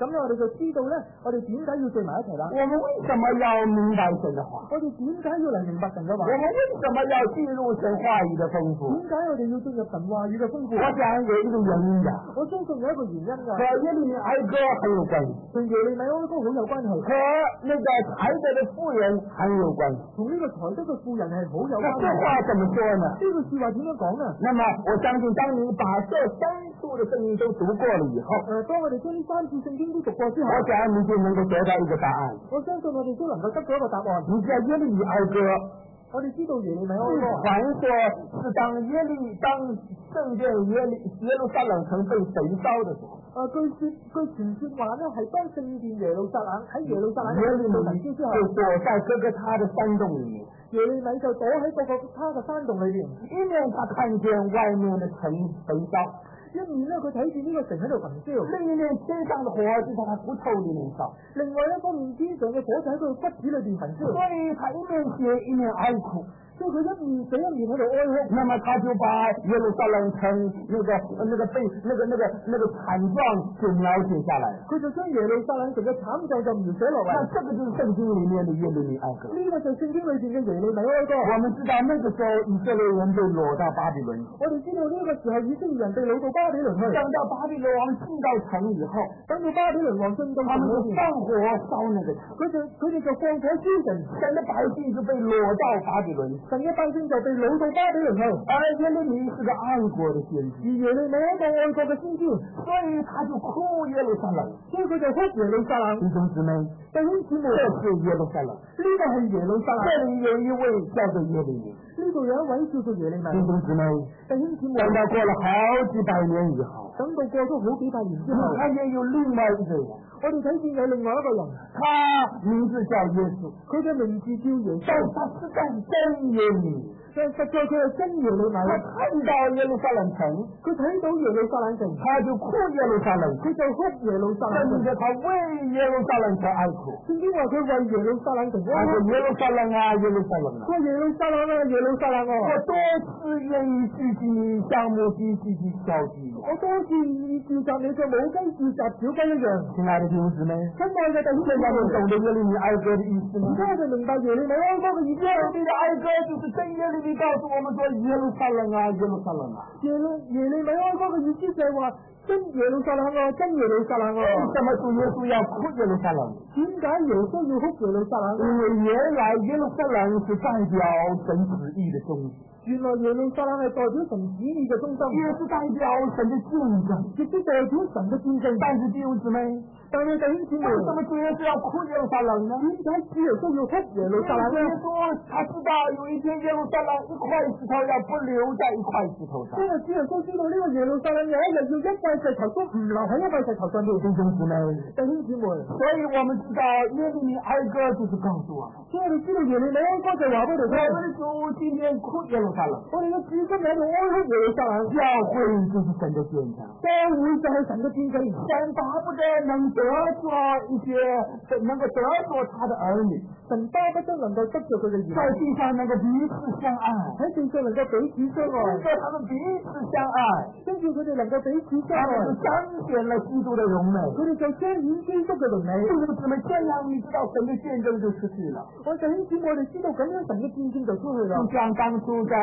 咁我哋就知道咧，我哋點解要聚埋一齊啦？ 我们为什么要明白神的话？ 我哋點解要嚟明白神嘅話？ 我们为什么要进入神话语的丰富？ 點解我哋要進入神話語嘅豐富？ 我想有一个原因的， 我相信有一個原因㗎， 和耶利米哀歌很有關係， 同耶利米哀歌好有關係， 和那个才德的婦人很有關係。 同呢個才德嘅婦人係好有關係。 那這話怎麼說呢？ 呢句說話點樣講呢？ 那麼我相信，當你把這3處的聖經都讀過了以後， 當我哋將呢3處聖經都讀過之後， 我想你就能夠得到一個答案。 我相信我哋都能夠得到一個答案。 你知道耶利米哀歌， 我哋知道耶利米哀歌， 傳說是當聖殿耶路撒冷城被焚燒的時候。 據傳說話呢，係當聖殿耶路撒冷喺耶路撒冷耶利米之後， 就躲在哥哥他的山洞裏面。 耶利米就躲喺各個他嘅山洞裏邊， 一面他看見外面的城焚燒， 一面呢佢睇見呢個城喺度焚燒， 另一面天上的火就在他骨頭裏面燒。 另外一方面天上嘅火就喺佢骨子裏邊焚燒， 所以他一面寫一面哀哭。 所以佢一面寫一面喺度哀哭。 那麼他就把耶路撒冷城那個慘狀就描寫下來。 佢就將耶路撒冷城嘅慘狀就描寫落嚟。 那這個就是聖經裏面的耶利米哀歌。 呢個就聖經裏邊嘅耶利米哀歌。 我們知道那個時候以色列人被擄到巴比倫。 我哋知道呢個時候以色列人被擄到巴比倫去。 等到巴比倫王進到城以後， 等到巴比倫王進到城裏邊， 放火燒那個城。 佢哋就放火燒城， 神的百姓就被擄到巴比倫。 神嘅百姓就被擄到巴比倫去。 而耶利米是個愛國的先知， 而耶利米係一個愛國嘅先知， 所以他就哭耶路撒冷。 所以佢就哭耶路撒冷。 弟兄姊妹， 弟兄姊妹， 這是耶路撒冷。 呢個係耶路撒冷。 這裏有一位叫做耶利米。 呢度有一位叫做耶利米。 弟兄姊妹， 弟兄姊妹， 等到過了好幾百年以後， 等到過咗好幾百年之後， 看見有另外一個人， 我哋睇見有另外一個人， 他名字叫耶穌， 佢嘅名字叫耶穌， 他是真耶利米。 實在佢係真耶利米。 他看到耶路撒冷城， 佢睇到耶路撒冷城， 他就哭耶路撒冷， 佢就哭耶路撒冷城。 甚至他為耶路撒冷城哀哭。 聖經話佢為耶路撒冷城哀哭。 耶路撒冷啊，耶路撒冷啊！ 耶路撒冷啊，耶路撒冷啊！ 我多次願意聚集像母雞聚集小雞， 我多次願意召集你嘅母雞召集小雞一樣。 親愛的弟兄姊妹， 親愛嘅弟兄姊妹， 現在你懂得耶利米哀歌的意思嗎？ 而家我哋明白耶利米哀歌嘅意思。 耶利米的哀歌就是真耶利米告訴我們說耶路撒冷啊，耶路撒冷啊！ 耶利米哀歌嘅意思就係話真耶路撒冷啊，真耶路撒冷啊！ 為什麼主耶穌要哭耶路撒冷？ 點解耶穌要哭耶路撒冷？ 因為原來耶路撒冷是代表神旨意的中心。 原來耶路撒冷係代表神旨意嘅中心， 也是代表神的見證， 亦都代表神嘅見證。 但是弟兄姊妹， 但係弟兄姊妹， 為什麼主耶穌要哭耶路撒冷呢？ 點解主耶穌要哭耶路撒冷呢？ 耶穌他知道有一天耶路撒冷一塊石頭要不留在一塊石頭上。 因為主耶穌知道呢個耶路撒冷有一日要一塊石頭都唔留喺一塊石頭上面。 弟兄姊妹， 弟兄姊妹， 所以我們知道耶利米哀歌就是告訴我們， 所以我哋知道耶利米哀歌就話俾我哋聽， 我們的主今天哭耶路撒冷， 我哋嘅主今日喺度哀哭耶路撒冷。 教會就是神的見證， 教會就係神嘅見證。 神巴不得能得着一些，能夠得着他的兒女， 神巴不得能夠得着佢嘅兒女， 在地上能夠彼此相愛， 喺地上能夠彼此相愛， 跟着他們彼此相愛， 跟住佢哋能夠彼此相愛， 他們就彰顯了基督的榮美， 佢哋就彰顯基督嘅榮美。 弟兄姊妹，這樣你知道神的見證就出去了。 我弟兄姊妹，我哋知道咁樣神嘅見證就出去了。 就像當初在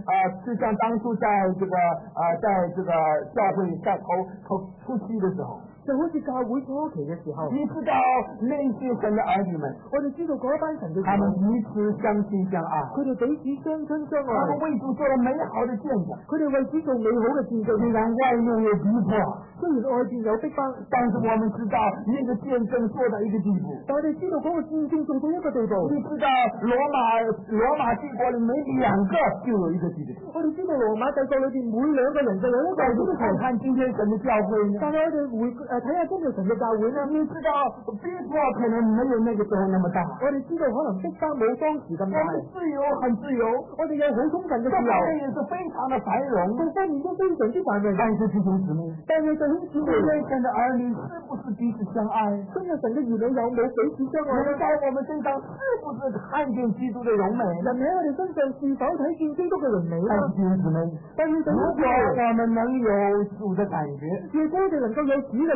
這個教會在初期的時候， 就好似教會初期嘅時候， 你知道那些神的兒女們， 我哋知道嗰一班神嘅， 他們彼此相親相愛， 佢哋彼此相親相愛， 他們為主做了美好的見證， 佢哋為主做美好嘅見證。 雖然外面有逼迫， 雖然外邊有逼迫， 但是我們知道那個見證做到一個地步。 但我哋知道嗰個見證做到一個地步。 你知道羅馬帝國裏每兩個就有一個基督徒。 我哋知道羅馬帝國裏邊每兩個人就有一個基督徒。 看今天神的教會呢？ 但係我哋睇下今日神嘅教會呢？ 你知道逼迫可能沒有那個時候那麼大。 我哋知道可能逼迫冇當時咁大。 我們自由，很自由， 我哋有好充分嘅自由， 也是非常的繁榮， 各方面都非常之繁榮。 但是弟兄姊妹， 但係弟兄姊妹， 神的兒女是不是彼此相愛？ 今日神嘅兒女有冇彼此相愛？ 在我們身上是不是看見基督的榮美？ 人喺我哋身上是否睇見基督嘅榮美呢？ 弟兄姊妹，如果我們能有主的感覺， 如果我哋能夠有主嘅感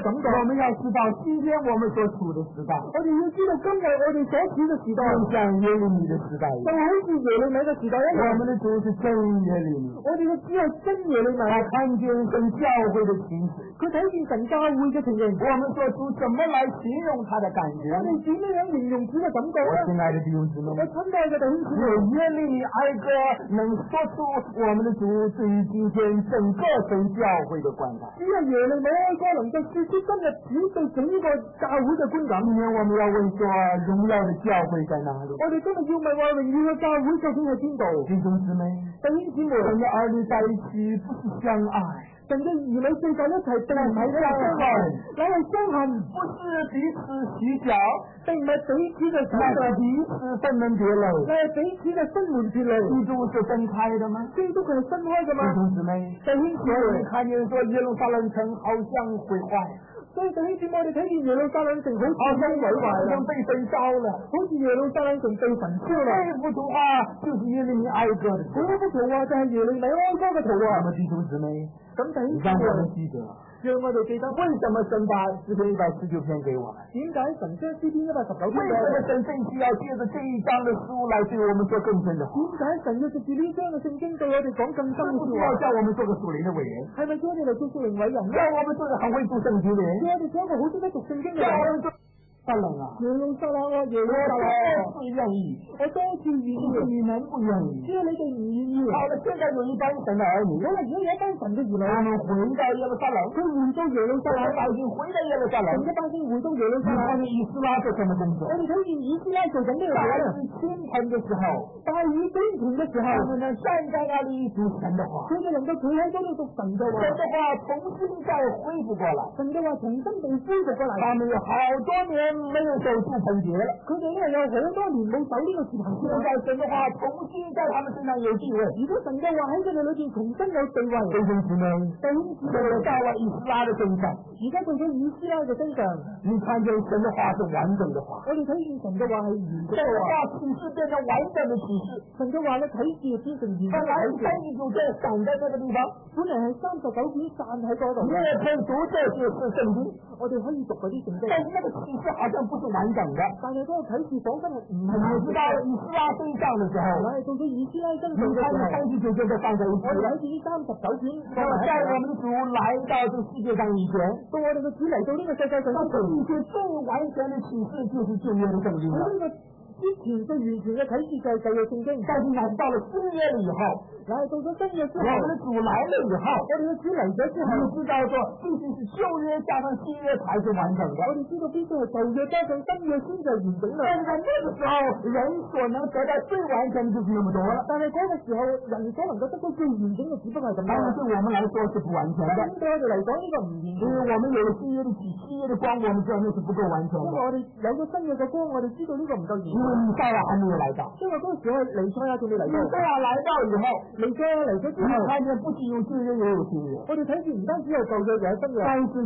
感覺。 我們要知道今天我們所處的時代， 我哋要知道今日我哋所處嘅時代， 就像耶利米的時代一樣， 就好似耶利米嘅時代一樣。 我們的主是真耶利米， 我哋嘅主係真耶利米， 他看見神教會的情形， 佢睇見神教會嘅情形。 我們說主怎麼來形容他的感覺？ 我哋點樣形容主嘅感覺呢？ 親愛的弟兄姊妹， 我親愛嘅弟兄姊妹， 耶利米哀歌能說出我們的主對於今天整個神教會的觀感。 只係耶利米哀歌能夠說出今日主對整個教會嘅觀感。 今天我們要問說，榮耀的教會在哪裏？ 我哋今日要問話榮耀嘅教會究竟喺邊度？ 弟兄姊妹， 弟兄姊妹， 神的兒女在一起不是相愛， 神嘅兒女聚在一齊並唔係相愛，乃係相恨， 不是彼此喜笑， 並唔係彼此嘅喜乃是樂， 彼此分門別類。 乃係彼此嘅分門別類。 基督是分開的嗎？ 基督佢係分開嘅嘛？ 弟兄姊妹， 弟兄姊妹， 看見說耶路撒冷城好像毀壞， 所以弟兄姊妹，我哋睇見耶路撒冷城好似已經毀壞啦， 被焚燒了， 好似耶路撒冷城被焚燒啦。 這幅圖畫就是耶利米哀歌的圖畫。 嗰幅圖畫就係耶利米哀歌嘅圖畫。 那麼弟兄姊妹， 咁弟兄姊讓我們妹， 記得， 讓我哋記得為什麼神把詩篇119篇給我們？ 點解神將詩篇119篇為什麼神正需要借着這一章的書來對我們說更深的話？ 點解神要藉住呢章嘅聖經對我哋講更深嘅說話？ 要叫我們做個屬靈的偉人， 係咪叫我哋嚟做屬靈偉人呢？ 叫我們做個很會讀聖經的人， 叫我哋做一個好識得讀聖經嘅人。 叫我們做撒冷啊！ 耶路撒冷啊，耶路撒冷， 我不願意， 我多次願意， 你們不願意。 只要你哋唔願意。 好了，現在有一班神的兒女， 如果有一班神嘅兒女， 他們回到耶路撒冷， 佢回到耶路撒冷， 百姓回到耶路撒冷， 神嘅百姓回到耶路撒冷， 他們以斯拉做什麼工作？ 我哋睇見以斯拉做緊咩嘢？ 大雨傾盆的時候， 大雨傾盆嘅時候， 他們能站在那裏讀神的話， 佢哋能夠企喺嗰度讀神嘅話， 神的話重新再恢復過來， 神嘅話重新被恢復過嚟。 他們有好多年沒有守住盆節了， 佢哋咧有好多年冇守呢個節行， 現在神的話重新在他們身上有地位。 如果神嘅話喺佢哋裏邊重新有地位， 弟兄姊妹， 弟兄姊妹， 到了以斯拉的身上， 而家到咗以斯拉嘅身上， 你看見神的話是完整的話， 我哋睇見神嘅話係完整神的嘅話， 話啟示變成完整的啟示。 神嘅話咧啟示變成完整本來嘅啟示。 39卷散在這個地方， 本嚟係39卷散喺嗰度你也可以讀這些是聖經， 我哋可以讀嗰啲聖經， 但是那個啟示好像不是完整的。 但係嗰個啟示講真係唔係你知道以斯拉身上的時候， 我係到咗以斯拉身上你看嘅時候， 你39卷都放在一起我哋了。 睇住呢39卷， 那麼在我們的主來到這個世界上以前， 到我哋嘅主嚟到呢個世界上那這一些最完全的啟示就是舊約的聖經了。 喺呢個之前最完全嘅啟示就係舊約聖經， 但是來到了新約了以後， 但係到咗新約之後， 我們的主來了以後， 我哋嘅主嚟咗之後， 你知道說必須是舊約加上新約才是完整的。 我哋知道必須係舊約加上新約先至係完整啦。 但是在那個時候，人所能得到最完全的就是那麼多了。 但係嗰個時候，人所能夠得到最完整嘅只不過係咁當然多。 對我們來說是不完全的， 對我哋嚟講呢個唔完整， 因為我們有了新約的體，新約的光，我們知道那是不夠完全的。 因為我哋有咗新約嘅光，我哋知道呢個唔夠完整。 因為以賽亞還沒有來到， 因為嗰個時候彌賽亞仲未嚟到， 以賽亞來到以後， 彌賽亞嚟咗之後， 你看見不僅有舊約，也有新約。 我哋睇住唔單止有舊約，又有新約。 但是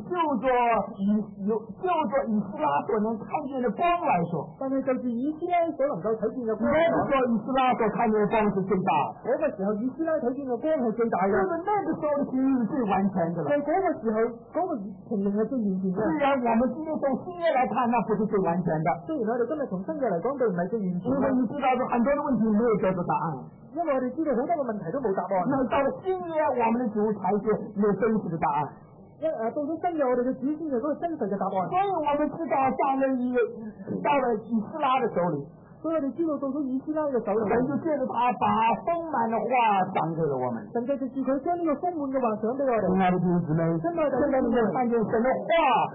就以斯拉所能看見的光來說， 但係就住以斯拉所能夠睇見嘅光， 那個時候以斯拉所看見的光是最大的， 嗰個時候以斯拉睇見嘅光係最大嘅。 就是那個時候的情形是最完全的了。 係嗰個時候嗰個情形係最完全嘅。 雖然我們今天從新約來看，那不是最完全的， 雖然我哋今日從新約嚟講，並唔係最完全因為你知道說很多的問題沒有得到答案， 因為我哋知道好多嘅問題都冇答案。 那到了新約，我們的主才是有真實的答案。 到咗新約，我哋嘅主先係嗰個真實嘅答案。 所以我們知道到了以斯拉的手裏， 所以我哋知道到咗以斯拉嘅手裏， 神就借着他把豐滿的話講給了我們。 神就藉住佢將呢個豐滿嘅話講俾我哋。 親愛的弟兄姊妹， 親愛的弟兄姊妹， 現在你們看見神的話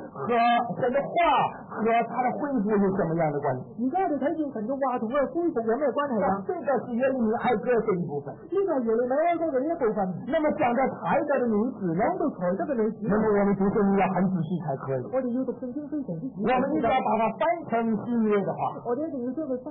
和他的恢復有什麼樣的關係？ 而家我哋睇見神嘅話同佢嘅恢復有咩關係啊？ 這個是耶利米哀歌這一部分。 呢個係耶利米哀歌嘅呢一部分。 那麼講到才德的女子呢？ 講到才德嘅女子， 那麼我們讀聖經要很仔細才可以。 我哋要讀聖經非常之仔細。 我們一定要把它翻成新約的話。 我哋一定要將佢翻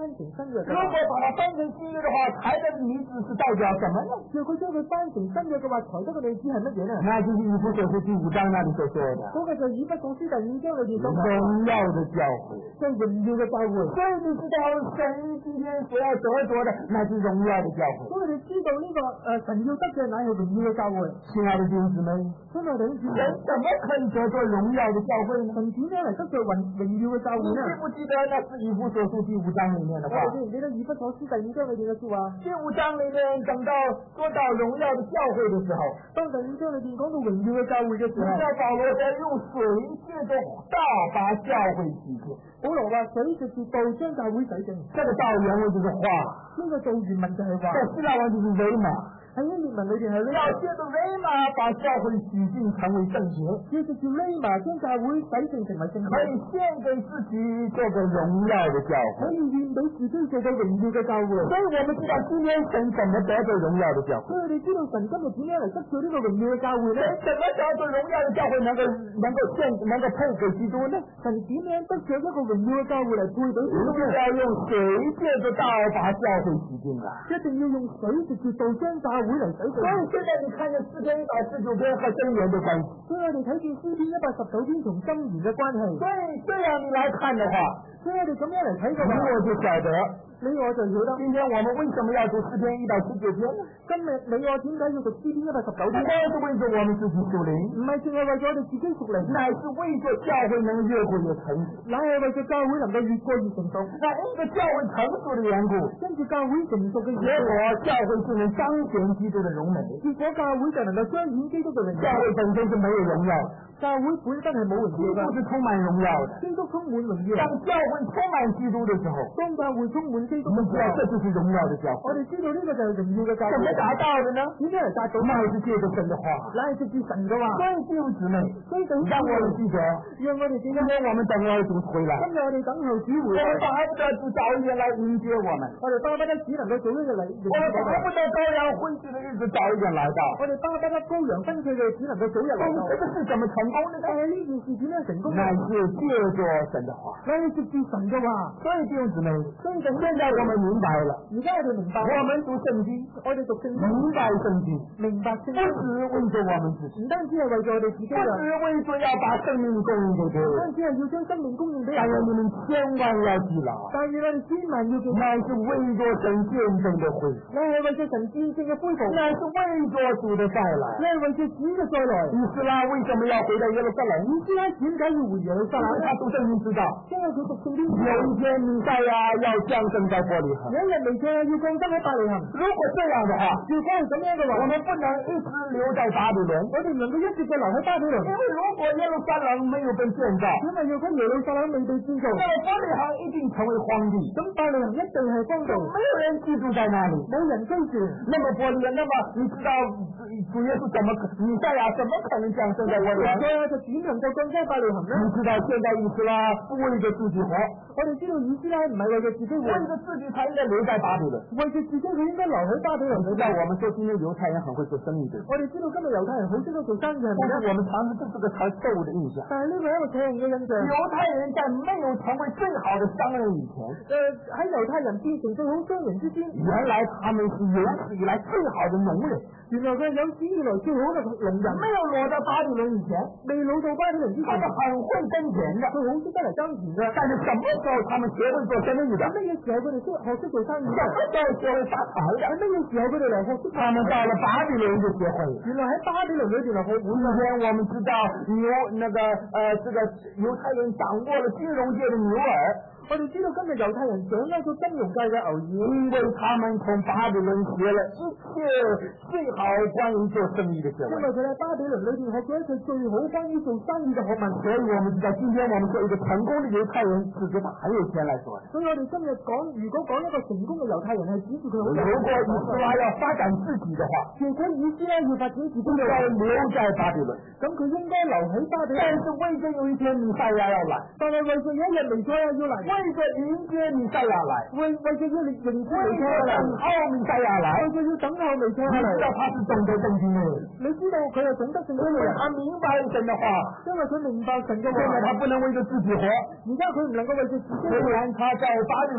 成新約嘅如果把它翻成新約的話，才的名字是代表什麼呢？ 如果佢將佢翻成新約嘅話，才得嘅名字係乜嘢呢？ 那就是以弗所書第5章那裡所說的。 嗰個就係以弗所書第5章裏邊所講榮耀的教會， 即係榮耀嘅教會。 所以你知道神今天所要得着的，那是榮耀的教會。 所以你知道呢個神要得嘅乃係榮耀嘅教會。 親愛的弟兄姊妹， 親愛的弟兄姊妹， 人怎麼可以得着榮耀的教會呢？ 神點樣嚟得着榮耀嘅教會呢？ 你記不記得那是以弗所書第5章裡面的話？ 記唔記得以弗所書第5章裏邊嘅說話？ 第5章裡面講到說到榮耀的教會的時候， 當第5章裏邊講到榮耀嘅教會嘅時候， 保羅在用水借着道把教會洗淨。 保羅話水藉住道將教會洗淨。 這個道原文就是話， 呢個道原文就係話， 在希臘文就是維瑪。 喺英文裏邊係呢， 要借着維瑪把教會洗淨成為聖潔， 要藉住維瑪將教會洗淨成為聖潔， 可以獻給自己做個榮耀的教會， 可以獻俾自己做個榮耀嘅教會。 所以我們知道今天神怎麼得着榮耀的教會。 所以你知道神今日點樣嚟得到呢個榮耀嘅教會呢？ 怎麼得着榮耀的教會能夠配給基督呢？ 神點樣得着一個榮耀嘅教會嚟配俾基督？ 一定要用水借着道把教會洗淨啊！ 一定要用水藉住道將教會嚟洗淨。 所以現在你看見詩篇119篇和箴言的關係， 所以我哋睇見詩篇119篇同箴言嘅關係。 所以這樣你來看的話， 所以我哋咁樣嚟睇嘅話， 我就曉得。 你我就曉得， 今天我們為什麼要讀詩篇119篇呢？ 今日你我點解要讀詩篇119篇？ 不是為着我們自己屬靈， 唔係淨係為咗我哋自己屬靈， 乃是為着教會能越過越成熟， 乃係為着教會能夠越過越成熟。 那因着教會成熟的緣故， 跟住教會成熟嘅結果教會就能彰顯基督的榮美。 結果教會就能夠彰顯基督嘅榮耀。 教會本身是沒有榮耀的， 教會本身係冇榮耀嘅， 基督是充滿榮耀的。 基督充滿榮耀。 當教會充滿基督的時候， 當教會充滿基督嘅時候， 這就是榮耀的教會。 我哋知道呢個就係榮耀嘅教會。 怎麼達到的呢？ 點樣嚟達到？ 那是借着神的話， 乃係藉住神嘅話。 所以弟兄姊妹， 所以讓我們記得， 讓我哋記得， 今天我們等兒子回來， 今日我哋等候主回來， 我們巴不得主早一點來迎接我們， 我哋巴不得只能夠早一日嚟迎接我們巴我哋。 不得羔羊婚娶的日子早一點來到。 我哋巴不得羔羊婚娶嘅只能夠早日嚟到。 這個是怎麼成功的呢？ 但係呢件事點樣成功呢？ 乃是借着神的話， 乃係藉住神嘅話。 所以弟兄姊妹，所以現在我們明白了， 而家我哋明白， 我們讀聖經， 我哋讀聖經， 明白聖經， 明白聖經， 不只為着我們自己， 唔單止係為咗我哋自己不只為着要把生命供應給別唔單人， 止係要將生命供應俾人， 但願你們千萬要記牢， 但願我哋千萬要記， 乃是為着神見證的恢復， 乃係為咗神見證嘅恢復， 乃是為着主的再來。 乃係為咗主嘅再來。 以斯拉為什麼要回到耶路撒冷？ 以斯拉點解要回耶路撒冷？ 他讀聖經知道， 因為佢讀聖經， 有一天彌賽亞要降生在伯利恆。 有一日彌賽亞要降生喺伯利恆。 如果這樣的話， 如果係咁樣嘅話， 我們不能一直留在巴比倫。 我哋唔能夠一直嘅留喺巴比倫， 因為如果耶路撒冷沒有被建造， 因為若果耶路撒冷未被建造， 那麼伯利恆一定成為荒地。 咁伯利恆一定係荒地， 沒有人居住在那裡， 冇人居住。 那麼伯利恆，那麼你知道主耶穌怎麼彌賽亞怎麼可能降生在伯利恆？ 所以就點能夠降生伯利恆呢？ 你知道現在以斯拉不為着自己活， 我哋知道以斯拉唔係為咗自己活， 為着自己才應該留在巴比倫。 為咗自己佢應該留喺巴比倫。 你知道我們說今天猶太人很會做生意的， 我哋知道今日猶太人好識得做生意，係咪但是我們常常對這個才錯誤的印象。 但係呢個係一個錯誤嘅印象。 猶太人在沒有成為最好的商人以前， 喺猶太人變成最好商人之前， 原來他們是有史以來最好的農人。 原來佢係有史以來最好嘅農人。 沒有落到巴比倫以前， 未落到巴比倫之前， 他們很會耕田的， 佢好識得嚟耕田嘅。 但是什麼時候他們學會做生意的？ 乜嘢時候佢哋學識做生意嘅？ 什麼時候學會發財的？ 喺乜嘢時候佢哋嚟學識？ 他們到了巴比倫就學會了。 原來喺巴比倫裏邊嚟學會。 今天我們知道這個猶太人掌握了金融界的牛耳。 我哋知道今日猶太人掌握咗金融界嘅牛耳， 因為他們從巴比倫學了一切最好關於做生意的學問。 因為佢喺巴比倫裏邊學咗一切最好關於做生意嘅學問。 所以我們知道，今天我們說一個成功的猶太人，是指他很有錢來說的。 所以我哋今日講，如果講一個成功嘅猶太人，係指住佢好有錢。 如果以斯拉要發展自己的話， 如果以斯拉要發展自己嘅話， 應該留在巴比倫。 咁佢應該留喺巴比倫。 但是為着有一天彌賽亞要來， 但係為咗有一日彌賽亞要嚟， 為着迎接彌賽亞來， 為咗要迎接彌賽亞嚟， 等候彌賽亞來， 為咗要等候彌賽亞嚟。 你知道他是懂得聖經的人， 你知道佢係懂得聖經嘅人， 他明白神的話， 因為佢明白神嘅話。 現在他不能為着自己活， 而家佢唔能夠為咗自己活， 雖然他在巴比倫也能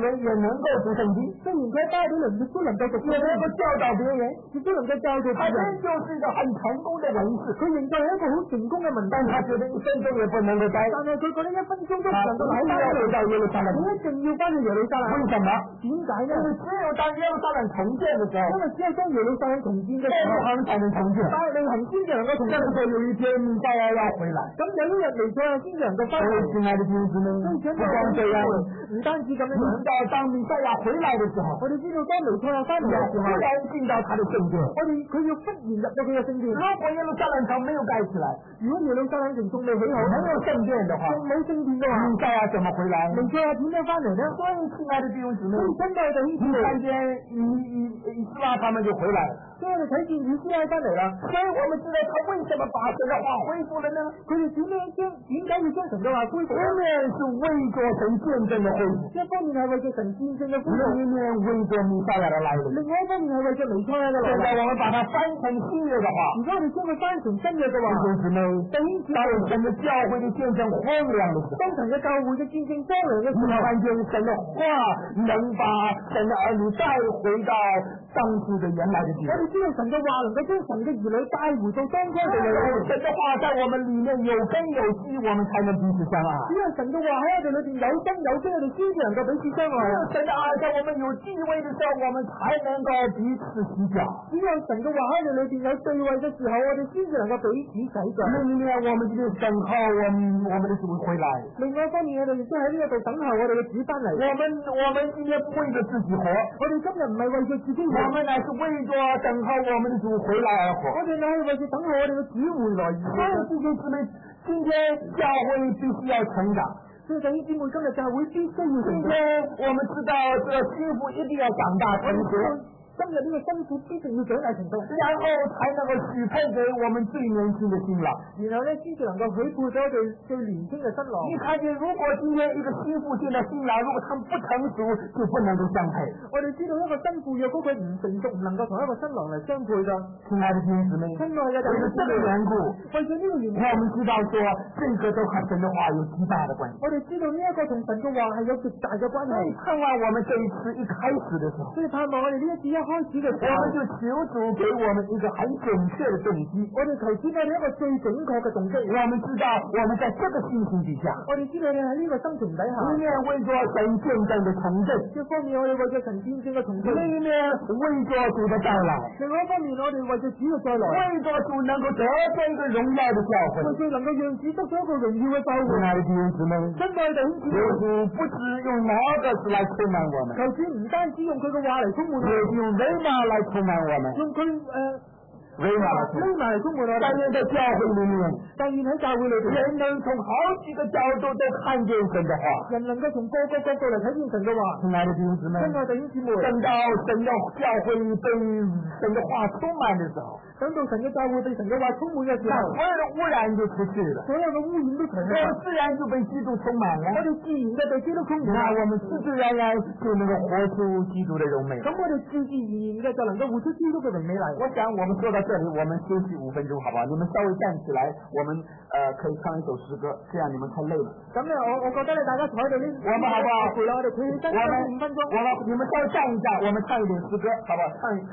够读圣经， 雖然佢喺巴比倫亦都能夠讀聖經， 也能夠教導別人， 亦都能夠教導別人， 他仍舊是一個很成功的人士， 佢仍舊係一個好成功嘅文但他覺得1分鐘也不能夠待， 但係佢覺得1分鐘都唔能夠他一定要回到耶路撒冷， 佢一定要翻去耶路撒冷。 為什麼？ 點解呢？ 因為只有當耶路撒冷重建的時候， 因為只有當耶路撒冷重建嘅時候， 才能重建， 伯利恆先至能夠重建。 那個時候有一天彌賽亞要回來， 咁有一日彌賽亞先至能夠翻嚟。 親愛的弟兄姊妹，不光這樣， 唔單止咁樣， 你知道當彌賽亞回來的時候， 我哋知道當彌賽亞翻嚟嘅時候， 突然進到他的聖殿， 佢要忽然入到佢嘅聖殿。 如果耶路撒冷城沒有蓋起來， 如果耶路撒冷城仲未起好， 沒有聖殿的話， 冇聖殿嘅話， 彌賽亞怎麼回來？ 彌賽亞點樣翻嚟呢？ 所以親愛的弟兄姊妹， 親愛的弟兄姊妹， 看見以斯拉他們就回來了， 所以我哋睇見以斯拉翻嚟啦。 所以我們知道他為什麼把神的話恢復了呢？ 佢哋點解要將神嘅話恢復？ 一面是為着神見證的恢復， 一方面係為着神見證嘅恢復， 另一面為着彌賽亞的來臨。 另外一方面係為着彌賽亞嘅來臨。 現在我們把它翻成新約的話， 如果我哋將佢翻成新約嘅話， 弟兄姊妹，當神的教會的見證荒涼的時候， 當神嘅教會嘅見證荒涼嘅時候， 看見神的話能把神的兒女帶回到當初的原來的地方。 我哋知道神嘅話能夠將神嘅兒女帶回到當初嘅地方。 神的話在我們裏面有根有基，我們才能彼此相愛。 只有神嘅話喺我哋裏邊有根有基，我哋先至能夠彼此相愛。 神的愛在我們有地位的時候，我們才能夠彼此洗腳。 只有神嘅話喺我哋裏邊有地位嘅時候，我哋先至能夠彼此洗腳。 另一面，我們就是等候我們的主回來。 另外一方面，我哋亦都喺呢一度等候我哋嘅主翻嚟。 我們今天不為着自己活， 我哋今日唔係為咗自己活， 我們乃是為着等候我們的主回來而活。 我哋乃係為咗等候我哋嘅主回來而活。 所以弟兄姊妹，今天教會必須要成長。 所以弟兄姊妹，今日教會必須要成長。 今天我們知道，這個新婦一定要長大成熟。 今日呢個新婦必定要長大成熟， 然後才能夠許配給我們最年輕的新郎。 然後呢，先至能夠許配咗我哋最年輕嘅新郎。 你看見，如果今天一個新婦見到新郎，如果他們不成熟，就不能夠相配。 我哋知道一個新婦若果佢唔成熟，唔能夠同一個新郎嚟相配㗎。 親愛的弟兄姊妹， 親愛嘅弟兄姊妹，為咗呢個原因， 我們知道說，這個都和神的話有極大的關係。 我哋知道呢一個同神嘅話係有極大嘅關係。 所以盼望我們這一次一開始的時候， 所以盼望我哋呢一次一開始嘅時候， 我們就求主給我們一個很準確的動機。 我哋求主俾你一個最準確嘅動機。 我們知道我們在這個心情底下， 我哋知道你喺呢個心情底下， 一面為着神見證的重振， 一方面我哋為咗神見證嘅重振， 另一面為着主的再來， 另外一方面我哋為咗主嘅再來， 為着主能夠得到一個榮耀的教會， 為咗能夠讓主得到一個榮耀嘅教會。 親愛的弟兄姊妹， 親愛的弟兄姊妹， 主不只用哪個字來充滿我們， 求主唔單止用佢嘅話嚟充滿我哋， 也用人馬來充滿我們， 用佢人馬來充滿我們。但願在教會裏面， 但願喺教會裏邊， 人能從好幾個角度都看見神的話， 人能夠從各個角度嚟睇見神嘅話。 親愛的弟兄姊妹， 親愛的弟兄姊妹， 等到神的教會被神的話充滿的時候， 等到神嘅教會被神嘅話充滿嘅時候， 所有的污染就出去了， 所有嘅污染都除去， 自然就被基督充滿了。 我哋自然嘅被基督充滿， 那我們自然就能夠活出基督的榮美。 咁我哋自然嘅就能夠活出基督嘅榮美嚟。 我想我們說到這裡，我們休息5分鐘，好不好？你們稍微站起來，我們可以唱一首詩歌，這樣你們太累了。 咁咧，我覺得你大家坐喺度呢， 我們好不好？ 陪我哋企起身5分鐘。 你們稍微站一下，我們唱一點詩歌，好不好？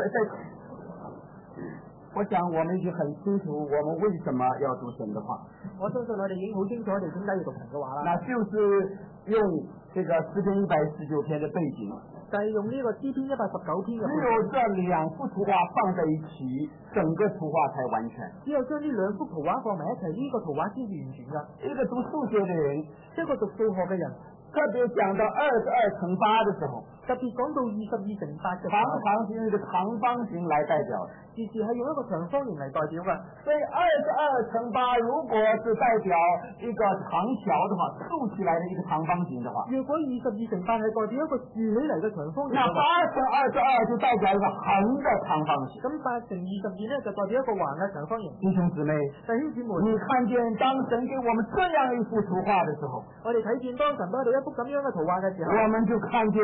我想我們已經很清楚，我們為什麼要讀神的話。 我相信我哋已經好清楚我哋點解要讀神嘅話啦。 那就是用這個詩篇119篇的背景， 就係用呢個詩篇119篇嘅。 只有這兩幅圖畫放在一起，整個圖畫才完全。 只有將呢兩幅圖畫放埋一齊，呢個圖畫先完全噶。 一個讀數學的人， 一個讀數學嘅人， 特別講到22乘8的時候， 特別講到22乘8嘅長方形一個長方形來代表， 時時係用一個長方形嚟代表嘅。 所以22乘8如果是代表一個長條的話，豎起來的一個長方形的話， 如果22乘8係代表一個豎起嚟嘅長方形， 那8乘22就代表一個橫的長方形。 咁8乘22呢就代表一個橫嘅長方形。 弟兄姊妹，你看見當神給我們這樣一幅圖畫的時候， 我哋睇見當神俾我哋一幅咁樣嘅圖畫嘅時候， 我們就看見那個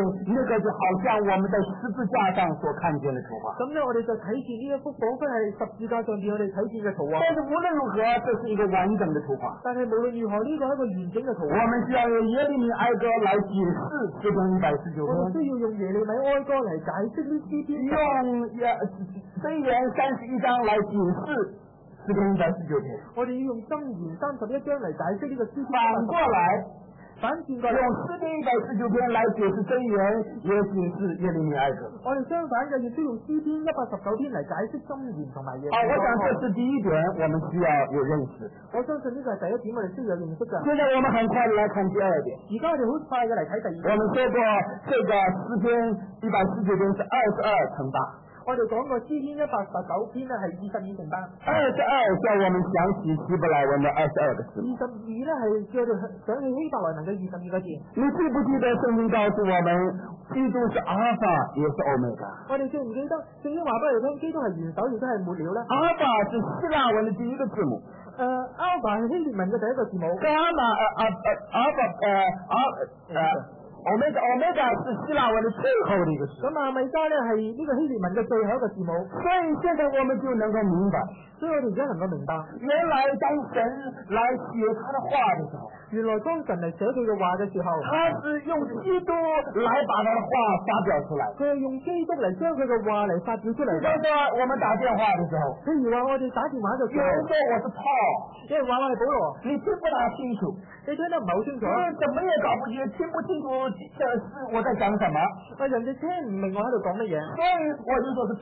個就好像我們在十字架上所看見的圖畫。 咁咧，我哋就睇見呢一幅仿佛係十字架上邊我哋睇見嘅圖畫。 但是無論如何，這是一個完整的圖畫。 但係無論如何，呢個係一個完整嘅圖畫。 我們需要用耶利米哀歌來解釋詩篇119篇。 我哋需要用耶利米哀歌嚟解釋呢詩篇。 用箴言31章來解釋詩篇119篇。 我哋要用箴言31章嚟解釋呢個詩篇。 反過來。 反轉過嚟， 用詩篇119篇來解釋箴言，也解釋耶利米哀歌。 我哋相反嘅，亦都用詩篇119篇嚟解釋箴言同埋耶利米哀歌。 我想這是第一點，我們需要有認識。 我相信呢個係第一點，我哋需要有認識嘅。 現在我們很快地來看第二點。 而家我哋好快嘅嚟睇第二點。 我們說過，這個詩篇119篇是22乘8。 我哋講過詩篇119篇呢係22乘8。 22叫我們想起希伯來文的22個字。 22呢係叫我哋想起希伯來文嘅22個字。 你記不記得聖經告訴我們，基督是阿爾法，也是歐米伽？ 我哋記唔記得聖經話俾我哋聽，基督係元首，亦都係末了呢？ 阿爾法是希臘文的第一個字母。 阿爾法係希臘文嘅第一個字母。 歐米伽是希臘文的最後的一個字。 咁阿米迦呢係呢個希臘文嘅最後一個字母。 所以現在我們就能夠明白， 所以我哋而家能夠明白， 原來當神來寫他的話的時候， 原來當神嚟寫佢嘅話嘅時候， 他是用基督來把他的話發表出來。 佢係用基督嚟將佢嘅話嚟發表出嚟。 比方說我們打電話的時候， 譬如話我哋打電話嘅時候， 有人說我是Paul， 有人話我係保羅， 你聽不大清楚， 你聽得唔係好清楚， 怎麼也搞不清，聽不清楚這是我在講什麼。 人哋聽唔明我喺度講乜嘢， 所以我就說是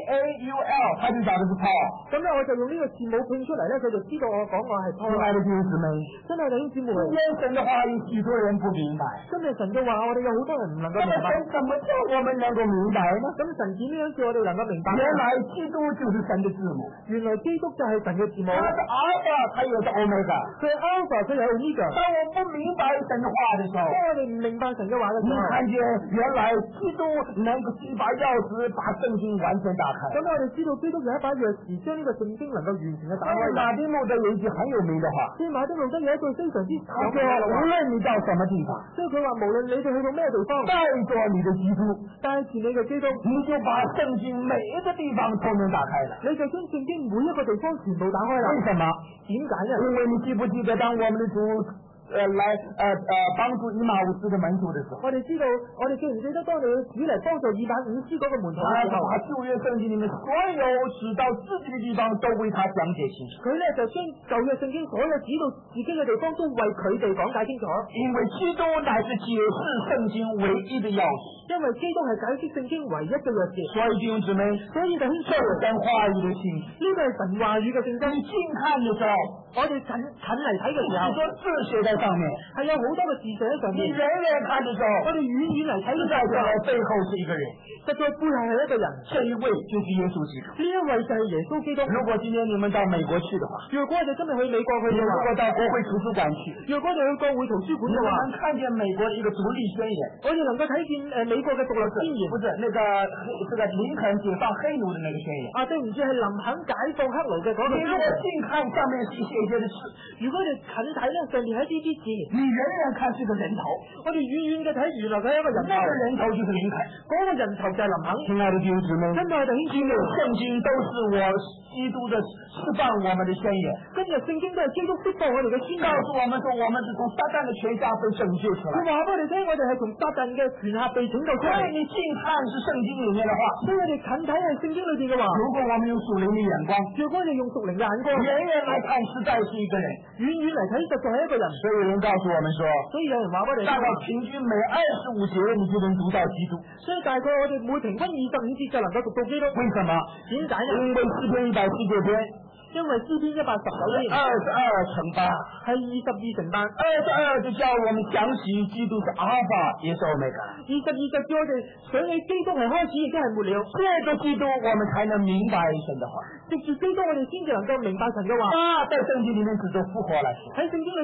Paul，他就找的是Paul。 咁咧我就用呢個字母拼出嚟咧，佢就知道我講我係Paul。 親愛的弟兄姊妹， 真係弟兄姊妹， 神的話有許多人不明白。 今日神嘅話，我哋有好多人唔能夠明白。 神怎麼叫我們能夠明白呢？ 咁神點樣叫我哋能夠明白？ 原來基督就是神的字母。 原來基督就係神嘅字母。 他是阿爾法，他也是歐米伽。 佢係阿爾法，佢係歐米伽。 當我不明白神的話的時候， 當我哋唔明白神嘅話嘅時候， 你看見原來基督能夠是一把鑰匙，把聖經完全打開。 咁我哋知道基督有一把鑰匙，將呢個聖經能夠完全嘅打開。 馬丁路德有一句很有名的話， 即係馬丁路德有一句非常之有名嘅話， 無論你到什麼地方， 即係佢話無論你哋去到咩地方， 帶着你的基督， 帶住你嘅基督， 你就把聖經每一個地方都能打開了。 你就將聖經每一個地方全部打開啦。 為什麼？ 點解呢？ 因為你記不記得當我們的主幫助以馬忤斯的門徒的時候， 我哋知道，我哋記唔記得當你主嚟幫助以馬忤斯嗰個門徒嘅時候， 把舊約聖經裏面所有指到自己的地方都為他講解清楚。 佢咧就將舊約聖經所有指到自己嘅地方都為佢哋講解清楚。 因為基督乃是解釋聖經唯一的鑰匙， 因為基督係解釋聖經唯一嘅鑰匙。 所以弟兄姊妹， 所以弟兄姊妹， 神話語的信息， 呢個係神話語嘅聖經。 你近看的時候， 我哋近嚟睇嘅時候， 許多字寫在上面， 係有好多嘅字寫喺上面。 你遠遠看的時候， 我哋遠遠嚟睇嘅時候， 背後是一個人， 實在背後係一個人。 這一位就是耶穌基督。 呢一位就係耶穌基督。 如果今天你們到美國去的話， 如果我哋今日去美國去嘅話， 如果到國會圖書館去， 如果我哋去國會圖書館嘅話， 你能看見美國的一個獨立宣言， 我哋能夠睇見美國嘅獨立宣言， 不是那個這個林肯解放黑奴的那個宣言。 對唔住，係林肯解放黑奴嘅嗰個宣言。 你如果近看上面是一些的字， 如果你近睇咧，上面係一啲字， 你遠遠看是個人頭， 我哋遠遠嘅睇，原來佢係一個人頭， 那個人頭就是林肯， 嗰個人頭就係林肯。 親愛的弟兄姊妹， 親愛的弟兄姊妹， 聖經都是我基督的釋放我們的宣言。 今日聖經都係基督釋放我哋嘅宣言， 告訴我們說我們是從撒旦的權下被拯救出來。 佢話俾我哋聽，我哋係從撒旦嘅權下被拯救出嚟。 所以你近看是聖經裏面的話， 所以我哋近睇係聖經裏邊嘅話。 如果我們用屬靈的眼光， 如果我哋用屬靈嘅眼光， 遠遠來看實在是一個人， 遠遠嚟睇實在係一個人。 所以有人告訴我們說， 所以有人話俾我哋聽， 大概平均每25節你就能讀到基督。 所以大概我哋每平均25節就能夠讀到基督。 為什麼？ 點解呢？ 因為詩篇119篇， 因為詩篇119篇 22乘8 係22乘8 ，22就叫我們想起基督是阿爾法，也是歐米伽。 22就叫我哋想起基督係開始，亦都係末了。 借着基督，我們才能明白神的話。 藉住基督，我哋先至能夠明白神嘅話。 在聖經裏面指着復活來說， 喺聖經裏邊係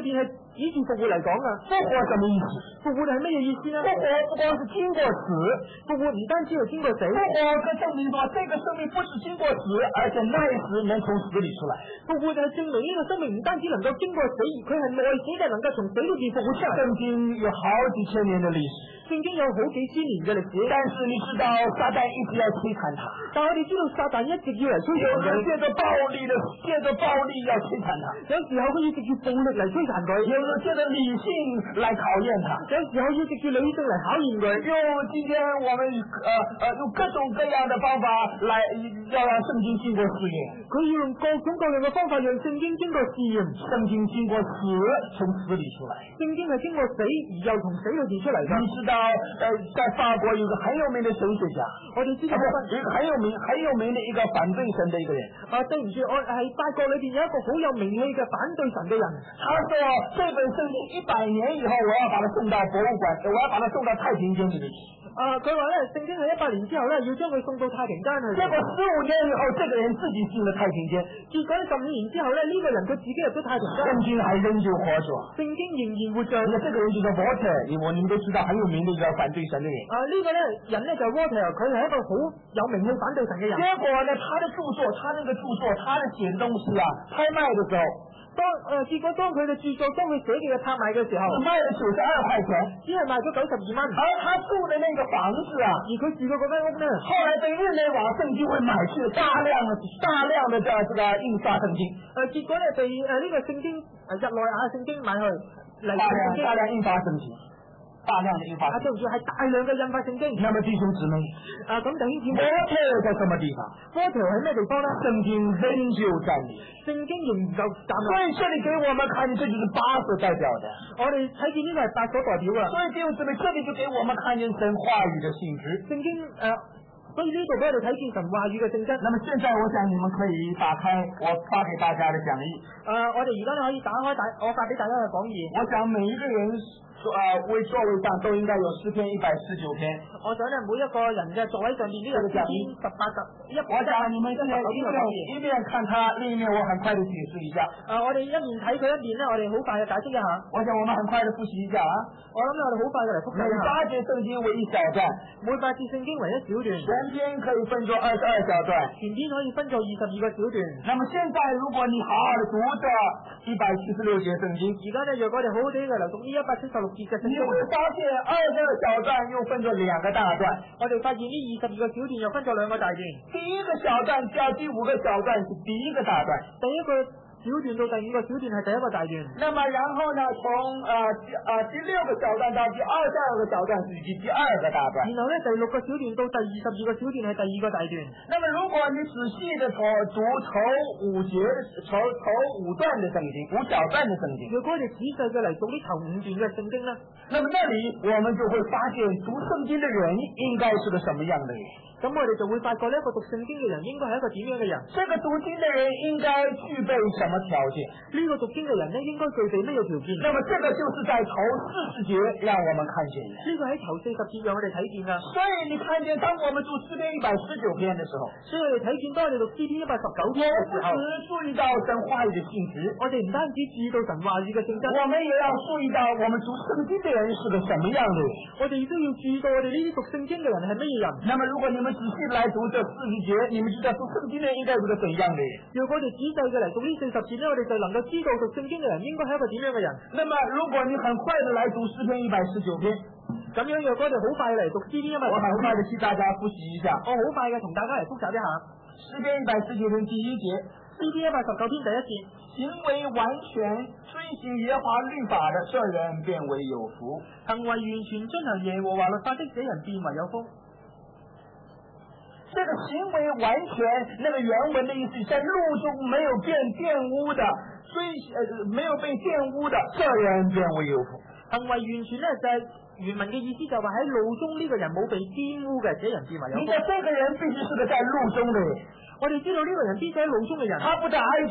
以住復活嚟講啊， 復活什麼意思？ 復活係乜嘢意思呢？ 復活不光是經過死， 復活唔單止係經過死， 復活可證明說這個生命不是經過死，而且那時能從死裏出來。 復活就係證明呢個生命唔單止能夠經過死，佢係內死嘅能夠從死裏邊復活出嚟。 聖經有好幾千年的歷史， 聖經有好幾千年嘅歷史， 但是你知道撒旦一直要摧殘他， 但我哋知道撒旦一直要嚟摧殘佢， 借着暴力要摧殘他， 有時候佢要藉住暴力嚟摧殘佢， 有時候借着理性來考驗他， 有時候要藉住理性嚟考驗佢。 用今天我們用各種各樣的方法來要讓聖經經過試驗， 佢要用各種各樣嘅方法讓聖經經過試驗， 聖經經過死從死裏出來， 聖經係經過死而又從死裏邊出嚟嘅。 你知道在法國有個很有名的神學家， 我哋知道有一個很有名的一個反對神的一個人， 對唔住，我喺法國裏邊有一個好有名氣嘅反對神嘅人， 他說這本聖經100年以後我要把它送到博物館，我要把它送到太平間裏面去。 佢話咧聖經喺100年之後咧要將佢送到太平間去。 結果15年以後，這個人自己進了太平間。 結果15年之後咧呢個人佢自己入咗太平間。 聖經還仍舊活着。 聖經仍然活着。 這個人就叫 Voltaire，你們都知道很有名的一個反對神的人。 呢個人咧就 Voltaire，佢係一個好有名氣反對神嘅人。 結果呢，他的著作，他的寫的東西啊，拍賣的時候， 結果當佢嘅著作，當佢寫嘅拍賣嘅時候， 賣了92塊錢， 只係賣咗92蚊。 而他住的那個房子啊， 而佢住嘅嗰間屋呢， 後來被日內瓦聖經會買去大量的這個印刷聖經。 結果呢被呢個聖經日內瓦聖經買去嚟大量印刷聖經。大量的印發， 對唔住，係大量嘅印發聖經。 那麼弟兄姊妹， 咁弟兄姊妹 ，Voltaire在什麼地方 ？Voltaire喺咩地方呢？ 聖經仍舊站立， 聖經仍舊站立。 所以這裏給我們看見，這就是8所代表的。 我哋睇見呢個係8所代表嘅。 所以弟兄姊妹，這裏就給我們看見神話語的性質。 聖經所以呢度俾我哋睇見神話語嘅性質。 那麼現在我想你們可以打開我發給大家的講義。 我哋而家可以打開我發俾大家嘅講義。 我想每一個人位座位上都應該有詩篇119篇。 我想呢，每一個人嘅座位上面呢個詩篇181。 我想你們現在一面看它，另一面我很快的解釋一下。 我哋一面睇佢，一面呢，我哋好快嘅解釋一下。 我想我們很快的複習一下啊。 我諗我哋好快嘅嚟複習一下。 每8節聖經為一小段， 每8節聖經為一小段。 全篇可以分作22小段， 全篇可以分作22個小段。 那麼現在如果你好好的讀這176節聖經， 而家呢，若果我哋好好地嚟讀呢176節嘅聖經， 你會發現22小段又分作2個大段。 我哋發現呢22個小段又分作2個大段。 第一個小段到第5個小段是第一個大段， 第一個小段到第5個小段係第一個大段。 那麼然後呢，從第6個小段到第22個小段是第二個大段。 然後呢，第6個小段到第22個小段係第2個大段。 那麼如果你仔細的讀頭5段的聖經，5小段的聖經， 如果我哋仔細嘅嚟讀呢頭5段嘅聖經呢， 那麼那裏我們就會發現讀聖經的人應該是個什麼樣的人。 咁我哋就會發覺呢一個讀聖經嘅人應該係一個點樣嘅人？ 這個讀經的人應該具備什麼條件？ 呢個讀經嘅人呢應該具備咩條件？ 那麼這個就是在頭40節讓我們看見的。 呢個喺頭40節讓我哋睇見㗎。 所以你看見當我們讀詩篇119篇的時候， 所以我哋睇見當我哋讀詩篇119篇嘅時候， 我們不只注意到神話語的性質， 我哋唔單止注意到神話語嘅性質， 我們也要注意到我們讀聖經的人是個什麼樣的人。 我哋亦都要注意到我哋呢啲讀聖經嘅人係乜嘢人。 那麼如果你們仔細來讀這40節，你們知道讀聖經的人應該是個怎樣的人。 如果我哋仔細嘅嚟讀呢40節呢，我哋就能夠知道讀聖經嘅人應該係一個點樣嘅人。 那麼如果你很快的來讀詩篇119篇， 咁樣若果我哋好快嚟讀詩篇，因為我很快的替大家複習一下。 我好快嘅同大家嚟複習一下詩篇119篇第1節， 詩篇119篇第1節， 行為完全遵行耶和華律法的，這人便為有福； 行為完全遵行耶和華律法的，這人便為有福。 這個行為完全，那個原文的意思，在路中沒有被玷污的，沒有被玷污的，這人便為有福。 行為完全呢，就係原文嘅意思，就話喺路中呢個人冇被玷污嘅，這人便為有福。 你說這個人必須是個在路中的人。 我哋知道呢個人必須喺路中嘅人， 他不在埃及，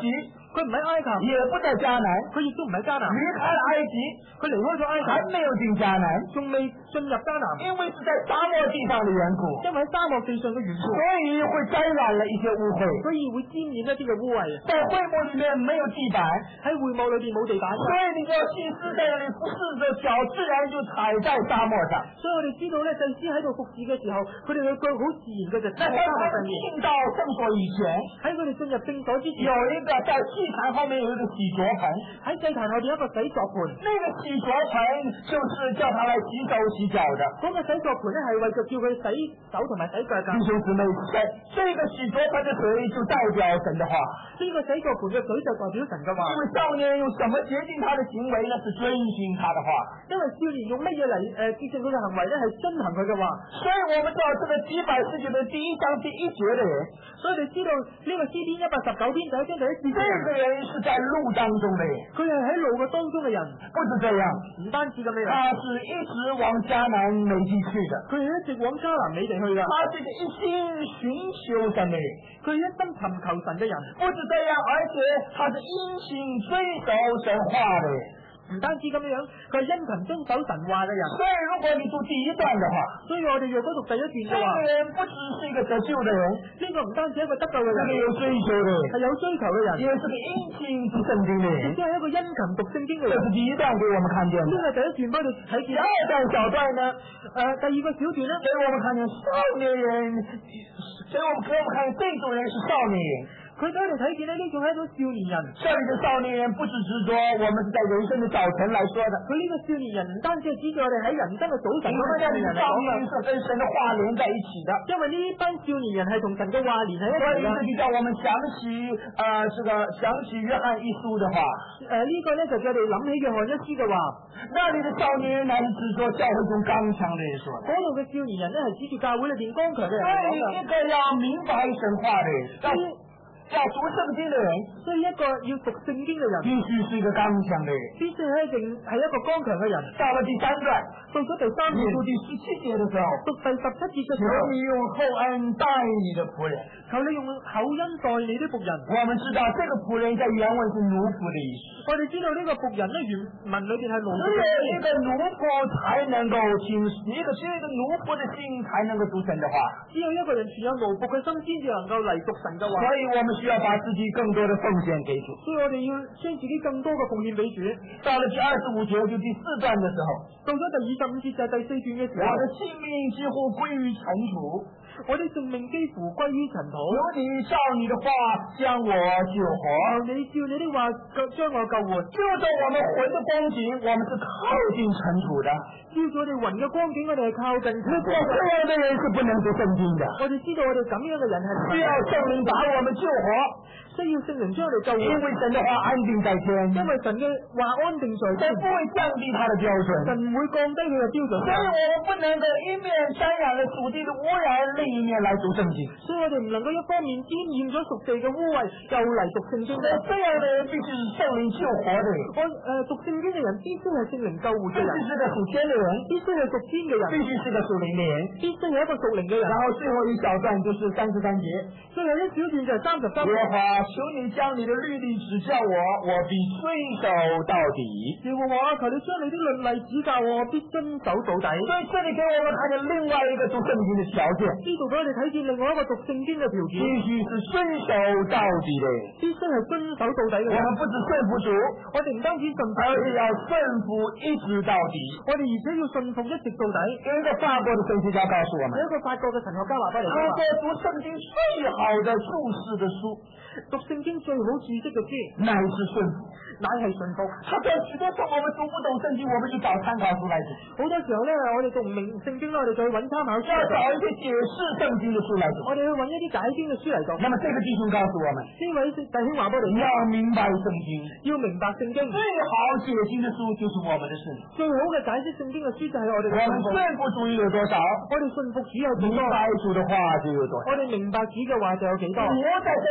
佢唔喺埃及， 也不在迦南， 佢亦都唔喺迦南， 離開了埃及， 佢離開咗埃及， 還沒有進迦南， 仲未進入迦南， 因為是在沙漠地上的緣故， 因為喺沙漠地上嘅緣故， 所以會沾染了一些污穢， 所以會沾染一啲嘅污穢。 在會幕裏面沒有地板， 喺會幕裏邊冇地板， 所以你知道祭司在那裏服侍的腳自然就踩在沙漠上。 所以我哋知道咧，祭司喺度服侍嘅時候，佢哋嘅腳好自然嘅就踩喺沙漠上面。 進到聖所以前， 喺佢哋進入聖所之前， 有一個在祭壇後面有一個洗濯盆， 喺祭壇後邊一個洗濯盆， 那個洗濯盆就是叫他來洗手洗腳的。 嗰個洗濯盆咧係為咗叫佢洗手同埋洗腳噶。 弟兄姊妹，這個洗濯盆的水就代表神的話， 呢個洗濯盆嘅水就代表神嘅話。 因為少年用什麼決定他的行為呢？是遵循他的話。 因為少年用乜嘢嚟決定佢嘅行為咧？係遵行佢嘅話。 所以我們知道這個幾百世紀的第一章第一節的人， 所以你知道呢個詩篇119篇第一章第一節， 這個人是在路當中的人， 佢係喺路嘅當中嘅人。 不是這樣， 唔單止咁樣， 他是一直往迦南美地去的， 佢係一直往迦南美地去噶。 他是一個一心尋求神的人， 佢係一心尋求神嘅人。 不止這樣，而且他是殷勤追守神話的人。 唔單止咁樣，佢係殷勤遵守神話嘅人。 所以如果你讀第一段的話， 所以我哋若果讀第一段嘅話， 這個人不只是一個得救的人， 呢個唔單止係一個得救嘅人， 這個有追求的人， 係有追求嘅人， 也是個殷勤讀聖經的人， 亦都係一個殷勤讀聖經嘅人。 這是第一段給我們看見的。 呢個第一段幫你睇見。 第二段小段呢？ 第二個小段呢， 給我們看見少年人，所以給我們看見這種人是少年人。 佢俾我哋睇見呢種係一種少年人。 這裏的少年人不只是說我們是在人生的早晨來說的， 佢呢個少年人唔單止係指住我哋喺人生嘅早晨嗰班少年人嚟講嘅， 是跟神的話連在一起的。 因為呢班少年人係同神嘅話連喺一齊嘅。 所以這就叫我們想起約翰一書的話。 呢個呢就叫我哋諗起約翰一書嘅話。 那裏的少年人乃是指說教會中剛強的人說的。 嗰度嘅少年人呢係指住教會裏邊剛強嘅人嚟講嘅。 一個要明白神話的人，要讀聖經的人， 所以一個要讀聖經嘅人， 必須是一個剛強的人， 必須係一個剛強嘅人。 到了第三段， 到咗第三段， 讀第17節的時候， 讀第17節嘅時候， 求你用厚恩待你的僕人， 求你用厚恩待你的僕人。 我們知道這個僕人在原文是奴僕的意思。 我哋知道呢個僕人呢，原文裏邊係奴僕。 只有一個奴僕才能夠聽，只有一個奴僕的心才能夠讀神的話。 只有一個人存有奴僕嘅心，先至能夠嚟讀神嘅話。 所以我們需要把自己更多的奉獻給主。 所以我哋要將自己更多嘅奉獻俾主。 到了第25節就第4段的時候， 到咗第25節就係第4段嘅時候， 我的性命幾乎歸於塵土， 我的性命幾乎歸於塵土。 求你照你的話將我救活， 求你照你的話將我救活。 就着我們魂的光景，我們是靠近塵土的。 照住我哋魂嘅光景，我哋係靠近塵土。 這樣的人是不能讀聖經的。 我哋知道我哋咁樣嘅人係需要聖靈把我們救活， 需要聖靈將我哋救活。 因為神的話安定在天， 因為神嘅話安定在天， 神不會降低他的標準， 神唔會降低佢嘅標準。 所以我們不能夠一面沾染了屬地的污染，另一面來讀聖經。 所以我哋唔能夠一方面沾染咗屬地嘅污穢，又嚟讀聖經。 這樣的人必須是聖靈救活的人。 讀聖經嘅人必須係聖靈救活嘅人， 必須是個屬天的人， 必須係屬天嘅人， 必須是個屬靈的人， 必須係一個屬靈嘅人。 然後最後一小段就是33節， 最後一小段就係33節。 耶和華，求你將你的律例指教我，我必遵守到底。 耶和華，求你將你的律例指教我，必遵守到底。 所以這裏給我們看見另外一個讀聖經的條件， 呢度俾我哋睇見另外一個讀聖經嘅條件， 必須是遵守到底的人， 必須係遵守到底嘅人。 我們不只順服主， 我哋唔單止順服， 而且要順服一直到底。 我哋而且要順服一直到底。 有一個法國的神學家告訴我們， 有一個法國嘅神學家話俾你聽， 他說讀聖經最好的注釋的書， 讀聖經最好注釋嘅書， 乃是順服， 乃係順服。 他說許多時候我們讀不懂聖經，我們就找參考書來讀。 好多時候咧，我哋讀唔明聖經咧，我哋就去揾參考書， 要找一些解釋聖經的書來讀。 我哋去揾一啲解經嘅書嚟讀。 那麼這個弟兄告訴我們， 呢位弟兄話俾我哋， 要明白聖經， 要明白聖經。 最好解經的書就是我們的聖經。 最好嘅解釋聖經嘅書就係我哋嘅我們順服主有多少， 我哋順服主有幾多， 明白主的話就有多少。 我哋明白主嘅話就有幾多。 活在聖經裏面代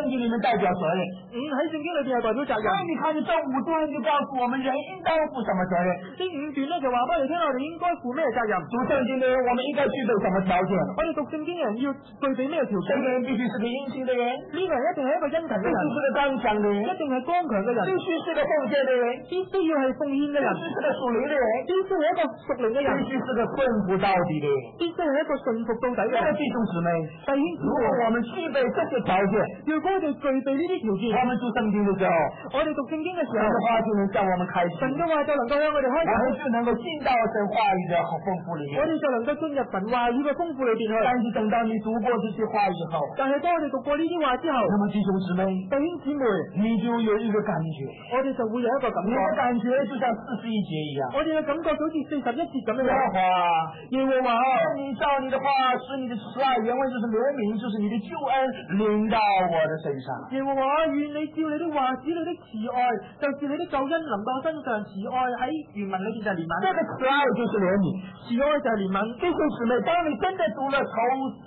代表责任。 喺聖經裏邊係代表責任。 所以你看這5段就告訴我們人應當負什麼責任。 呢5段咧就話俾你聽，我哋應該負咩責任？ 讀聖經的人，我們應該具備什麼條件？ 我哋讀聖經嘅人要具備咩條件？ 這個人必須是個殷勤的人， 呢個人一定係一個殷勤嘅人， 必須是個剛強的人， 一定係剛強嘅人， 必須是個奉獻的人， 必須要係奉獻嘅人， 必須是個屬靈的人， 必須係一個屬靈嘅人， 必須是個順服到底的人， 必須係一個順服到底嘅人。 弟兄姊妹， 弟兄姊妹， 如果我們具備這些條件， 如果我哋具備呢啲條件， 我們讀聖經的時候， 我哋讀聖經嘅時候， 神的話就能向我們開啟， 神嘅話就能夠向我哋開啟， 我們就能夠進到神話語的豐富裏面， 我哋就能夠進入神話語嘅豐富裏邊去。 但是等到你讀過這些話以後， 但係當我哋讀過呢啲話之後， 那麼弟兄姊妹，你就有一個感覺， 我哋就會有一個感覺， 你的感覺就像41節一樣， 我哋嘅感覺就好似41節咁樣。 耶和華，你照你的話使你的慈愛，原文就是憐憫，就是你的救恩臨到我的身上。 耶和華，願你照你的話使你的慈愛，就是你的救恩臨到我身上。慈愛喺原文裏邊就係憐憫， 這個慈愛就是憐憫， 慈愛就係憐憫。 弟兄姊妹，當你真的讀了頭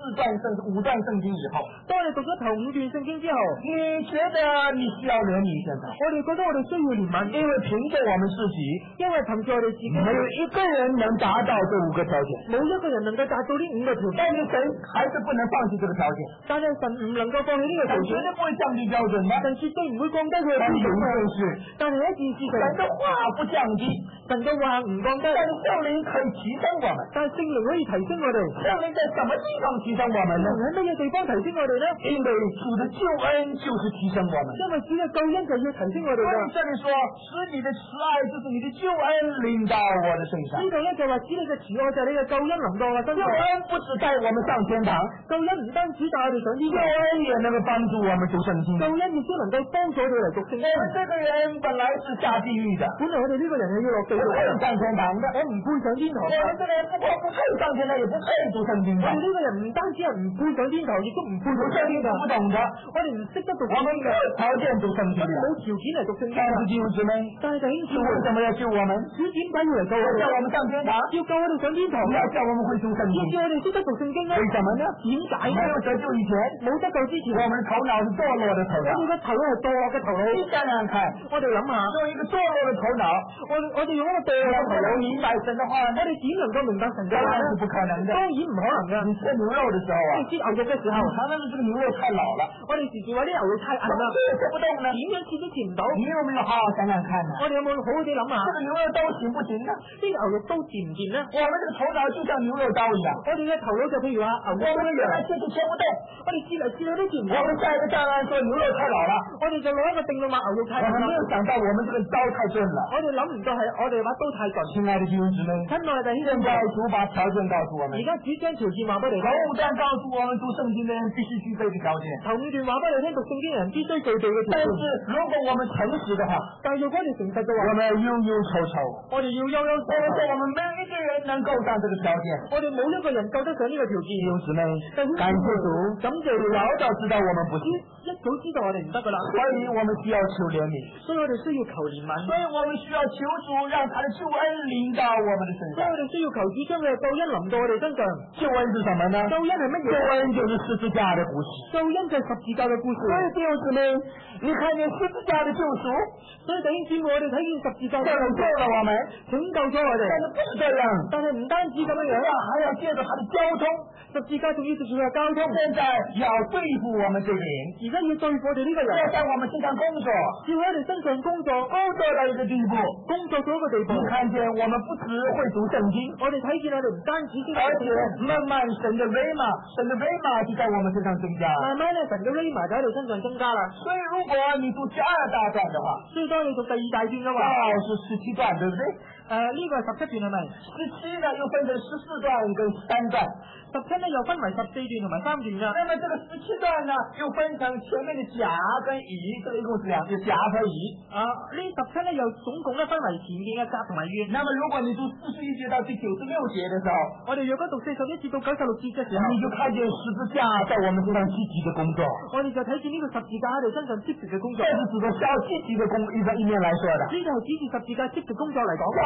5段聖經以後， 當你讀咗頭5段聖經之後， 你覺得你需要憐憫現在？ 我哋覺得我哋需要憐憫， 因為憑着我們自己， 因為憑住我哋自己， 沒有一個人能達到這5個條件， 冇一個人能夠達到呢5個條件。 但是神還是不能放棄這個條件， 但係神唔能夠放棄呢個條件， 神絕對不會降低標準的， 神絕對唔會降低佢嘅標準。但係一件事情， 神的話不降低， 神嘅話唔降低， 但是聖靈可以提升我們， 但係聖靈可以提升我哋。 聖靈在什麼地方提升我們呢？ 喺乜嘢地方提升我哋呢？ 因為主的救恩就是提升我們， 因為主嘅救恩就要提升我哋。 所以這裡說，使你的慈愛就是你的救恩臨到我的身上。 呢度咧就話，使你嘅慈愛就係你嘅救恩臨到我身上。 救恩不只帶我們上天堂， 救恩唔單止帶我哋上天堂， 救恩也能夠幫助我們讀聖經。 救恩亦都能夠幫助我哋嚟讀聖經。 這個人本來是下地獄的， 本來我哋呢個人係要落地獄， 不配上天堂的， 我唔配上天堂。 我們這個人不配上天堂，也不配讀聖經的。 我哋呢個人唔單止係唔配上天堂，亦都唔配讀聖經的。 不懂的， 我哋唔識得讀， 我們沒有條件讀聖經， 冇條件嚟讀聖經。 但是弟兄姊妹， 但係弟兄姊妹， 為什麼要救我們？ 主點解要嚟救我哋？ 叫我們上天堂， 要救我哋上天堂， 要叫我們會讀聖經， 要叫我哋識得讀聖經呢？ 為什麼呢？ 點解呢？ 沒有得救以前， 冇得救之前， 我們的頭腦是墮落的頭腦。 我哋嘅頭腦係墮落嘅頭腦。 你想想看， 我哋諗下， 用一個墮落的頭腦， 我哋用一個墮落嘅頭腦明白神的話， 我哋點能夠明白神嘅話呢？ 是不可能的， 當然唔可能嘅。 你吃牛肉的時候啊， 你吃牛肉嘅時候， 常常是這個牛肉太老了， 我哋時時話啲牛肉太硬啦， 吃不動呢， 點樣切都切唔到。 你有沒有好好想想看呢？ 我哋有冇好好地諗下？ 這個牛肉刀行不行呢？ 啲牛肉刀掂唔掂呢？ 我們這個頭腦就像牛肉刀一樣， 我哋嘅頭腦就譬如話牛肉刀一樣， 切都切不動， 我哋切嚟切去都切唔到。 我們下一個障礙說牛肉太老了， 我哋就攞一個定論話牛肉太老。 我們沒有想到我們這個刀太鈍了， 我哋諗唔到係我哋把刀太鈍。 親愛的弟兄姊妹， 親愛的弟兄姊妹， 現在主把條件告訴我們， 而家主將條件話俾你聽。 頭5段告訴我們讀聖經的人必須具備的條件， 頭5段話俾你聽，讀聖經人必須具備嘅條件。 但是如果我們誠實的話， 但係如果你誠實嘅話， 我們憂憂愁愁， 我哋要憂憂愁愁。 我們沒有一個人能夠上這個條件， 我哋冇一個人夠得上呢個條件。 弟兄姊妹，感謝主， 感謝主， 早早知道我們不行， 一早知道我哋唔得噶啦， 所以我們需要求憐憫， 所以我哋需要求憐憫， 所以我們需要求主讓他的救恩臨到我們的身上， 所以我哋需要求主將佢嘅救恩臨到我哋身上。 救恩是什麼呢？ 救恩係乜嘢？ 救恩就是十字架的故事， 救恩就係十字架嘅故事。 所以弟兄姊妹，你看見十字架的救贖， 所以弟兄姊妹，我哋睇見十字架拯救了我們， 拯救咗我哋。 但是不是這樣， 但係唔單止咁樣樣， 還要借着他的交通， 十字架仲要藉住佢嘅交通。 現在要對付我們這個人， 而家要對付我哋呢個人， 要在我們身上工作， 要喺我哋身上工作到一個地步， 工作到一個地步。 你看見我們不只會讀聖經， 我哋睇見我哋唔單止識， 而且慢慢神的威瑪就在我們身上增加。 慢慢咧，神嘅威瑪就喺你身上增加啦。 所以如果你讀第2大段的話， 所以當你讀第2大段嘅話， 是17段，對不對？ 呢個係17段係咪 ？17呢又分成14段跟3段。 17呢又分為14段同埋3段㗎。 那麼這個17段呢又分成前面的甲跟乙，這個一共是2個甲和乙。 呢17呢又總共咧分為前面嘅甲同埋乙。 那麼如果你讀41節到第96節的時候， 我哋如果讀41節到96節嘅時候， 你就看見十字架在我們身上積極的工作。 我哋就睇見呢個十字架喺你身上積極嘅工作。 這是指的需要積極的一面來說的。 呢個係指住十字架積極工作嚟講。 要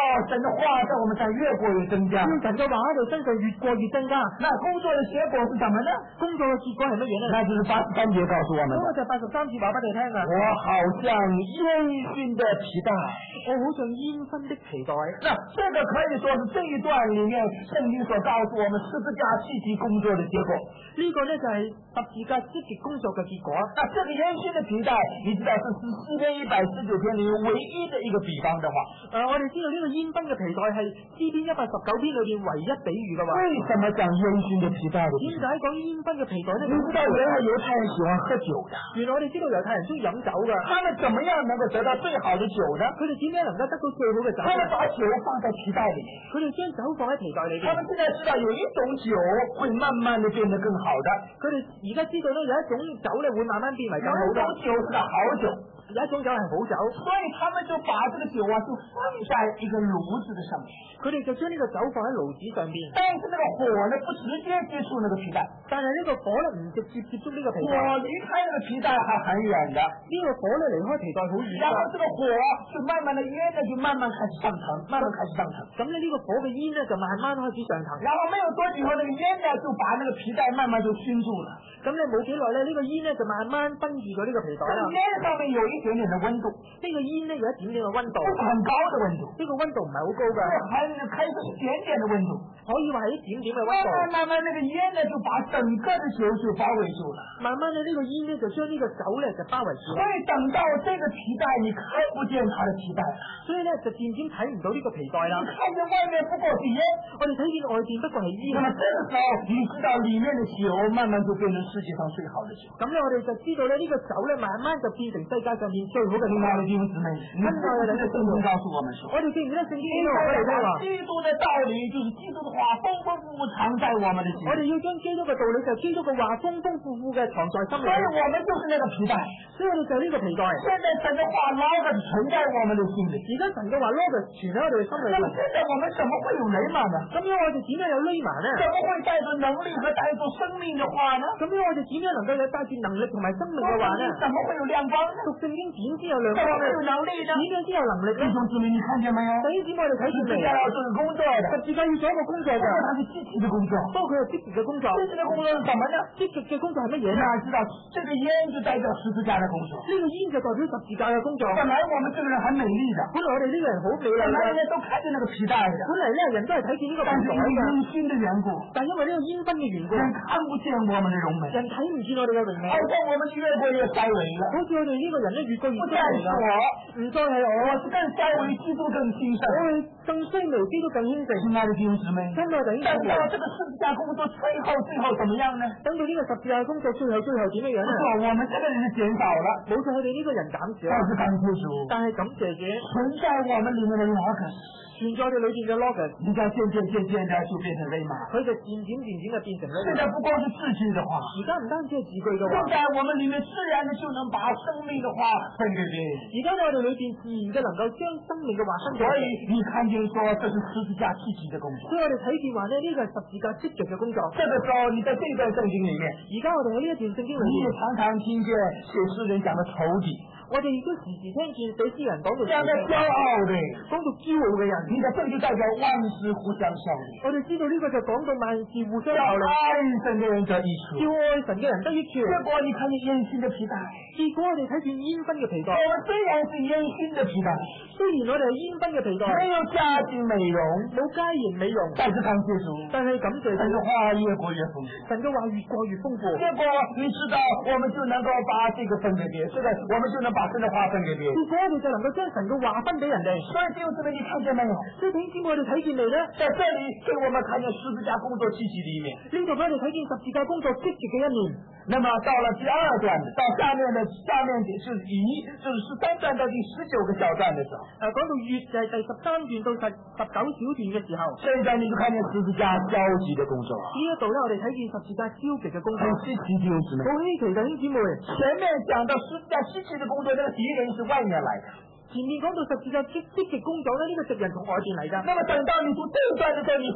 神的话在我们上越过越增加， 神嘅話喺我哋身上越過越增加。 那工作的結果是什麼呢？ 工作嘅結果係乜嘢呢？ 那就是83節告訴我們的， 嗰個就83節話俾你聽啊。 我好像煙熏的皮帶， 我好像煙熏的皮帶。 那這個可以說是這一段裏面聖經所告訴我們十字架積極工作的結果。 呢個呢就係十字架積極工作嘅結果。 那這個煙熏的皮帶，你知道是詩篇119篇裏面唯一的一個比方的話。 我哋知道呢個煙熏嘅皮帶係詩篇119篇裏邊唯一比喻嘅話。 為什麼講煙熏的皮帶？ 點解講煙熏嘅皮帶呢？ 你知道原來猶太人喜歡喝酒的。 原來我哋知道猶太人中意飲酒嘅。 他們怎麼樣能夠得到最好的酒呢？ 佢哋點樣能夠得到最好嘅酒？ 他們把酒放在皮帶裏面。 佢哋將酒放喺皮帶裏邊。 他們現在知道有一種酒會慢慢的變得更好的。 佢哋而家知道呢，有一種酒呢會慢慢變為更好嘅。 有一種酒是個好酒， 有一種酒係好酒， 所以他們就把這個酒就放在一個爐子的上面。 佢哋就將呢個酒放喺爐子上邊。 但是那個火呢，不直接接觸那個皮帶。 但係呢個火呢，唔直接接觸呢個皮帶。 火離開那個皮帶還很遠的。 呢個火呢，離開皮帶好遠。 然後這個火就慢慢的煙呢，就慢慢開始上騰，慢慢開始上騰。 咁呢個火嘅煙呢，就慢慢開始上騰。 然後沒有多久以後，那個煙呢，就把那個皮帶慢慢就熏住了。 咁你冇幾耐呢，呢個煙呢，就慢慢熏住咗呢個皮帶啦。 煙上面有一點點的溫度， 呢個煙呢，有一點點嘅溫度， 很高的溫度。 呢個溫度唔係好高㗎， 可以是一點點的溫度， 可以話係一點點嘅溫度。 慢慢那個煙呢，就把整個的酒就包圍住了。 慢慢呢，呢個煙呢，就將呢個酒呢，就包圍住。 所以等到這個皮帶，你看不見它的皮帶， 所以呢，就漸漸睇唔到呢個皮帶啦。 看見外面不過是煙， 我哋睇見外邊不過係煙。 那麼這個時候，你知道裡面的酒慢慢就變成世界上最好的酒。 咁呢，我哋就知道呢，呢個酒呢，慢慢就變成世界上面最好嘅酒。 親愛的弟兄姊妹，你看這個聖經告訴我們說， 我哋記唔記得聖經講過嚟聽話？ 基督的道理就是基督的話豐豐富富藏在我們的心。 我哋要將基督嘅道理就基督嘅話豐豐富富嘅藏在心裏。 所以我們就是那個皮帶， 所以我哋就呢個皮帶。 現在神的話撈着存在我們的心裏。 而家神嘅話撈着存喺我哋嘅心裏。 那麼現在我們怎麼會有雷馬呢？ 咁樣我哋點樣有雷馬呢？ 怎麼會帶着能力和帶着生命的話呢？ 咁樣我哋點樣能夠有帶住能力同埋生命嘅話呢？ 怎麼會有亮光呢？ 讀聖經點知有亮光呢？ 有能力呢？ 點樣知有能力呢？ 弟兄姊妹，你看見沒有？ 弟兄姊妹，我哋睇見未？ 要做工作的， 十字架要做一個工作嘅， 它是積極的工作。 不過佢係積極嘅工作。 積極的工作是什麼呢？ 積極嘅工作係乜嘢呢？ 大家知道，這個煙就代表十字架的工作。 呢個煙就代表十字架嘅工作。 本來我們這個人很美麗的， 本來我哋呢個人好美麗嘅， 本來人家都看見那個皮帶的， 本嚟呢人都係睇見呢個皮帶嘅， 煙熏的緣故， 但因為呢個煙熏嘅緣故， 人看不見我們的榮美， 人睇唔見我哋嘅榮美， 好像我們越過越衰微了， 好似我哋呢個人呢越過越衰微啦，唔再係我， 是更衰微，基督更興盛， 我會更衰微，基督更興盛。 親愛的弟兄姊妹， 親愛的弟兄姊妹， 等到這個十字架工作最後怎麼樣呢？ 等到呢個十字架工作最後點樣呢？ 我們這個人是減少了， 冇錯，我哋呢個人減少， 但是感謝主， 但係感謝主， 存在我們裏面的logos， 存在我哋裏邊嘅 logos， 你看漸漸的就變成雷馬， 佢就漸漸嘅變成雷馬。 現在不光是字句的話， 而家唔單止係字句嘅話， 在我們裏面自然的就能把生命的話分給別人。 而家我哋裏邊自然嘅能夠將生命嘅話分給別人。 所以你看見說這是十字架積極的工作。 所以我哋睇見話呢，呢個係十字架積極嘅工作。 這個時候你在這段聖經裏面， 而家我哋喺呢一段聖經裏面， 你也常常聽見寫詩人講的仇敵。 我哋亦都時時聽見寫詩人講到講到驕傲的， 講到驕傲嘅人。 你的這就代表萬事互相效力。 我哋知道呢個就講到萬事互相效力。 愛神的人得益處， 要愛神嘅人得益處。 結果你看見煙熏的皮帶， 結果我哋睇見煙熏嘅皮帶。 我們雖然是煙熏的皮帶， 雖然我哋係煙熏嘅皮帶， 沒有加進美容， 冇加鹽美容， 但是感謝主， 但係感謝神的話越過越豐富， 神嘅話越過越豐富。 結果你知道，我們就能夠把這個分給別人，這個我們就能把神的話分給別人。 結果我哋就能夠將神嘅話分俾人哋。 所以弟兄姊妹，你看見沒有？ 所以弟兄姊妹，我哋睇見未呢？ 在這裡給我們看見十字架工作積極的一面。 呢度俾我哋睇見十字架工作積極嘅一面。 那麼到了第二段，到下面就是就是13段到第19個小段的時候， 講到月就係第13段到19小段嘅時候， 現在你就看見十字架消極的工作。 呢一度呢，我哋睇見十字架消極嘅工作。 很稀奇弟兄姊妹， 好稀奇弟兄姊妹。 前面講到十字架稀奇的工作，這個敵人是外面來的。 前面講到十字架積極工作呢，呢個敵人從外邊嚟㗎。 那麼等到你讀這一段的時候，你發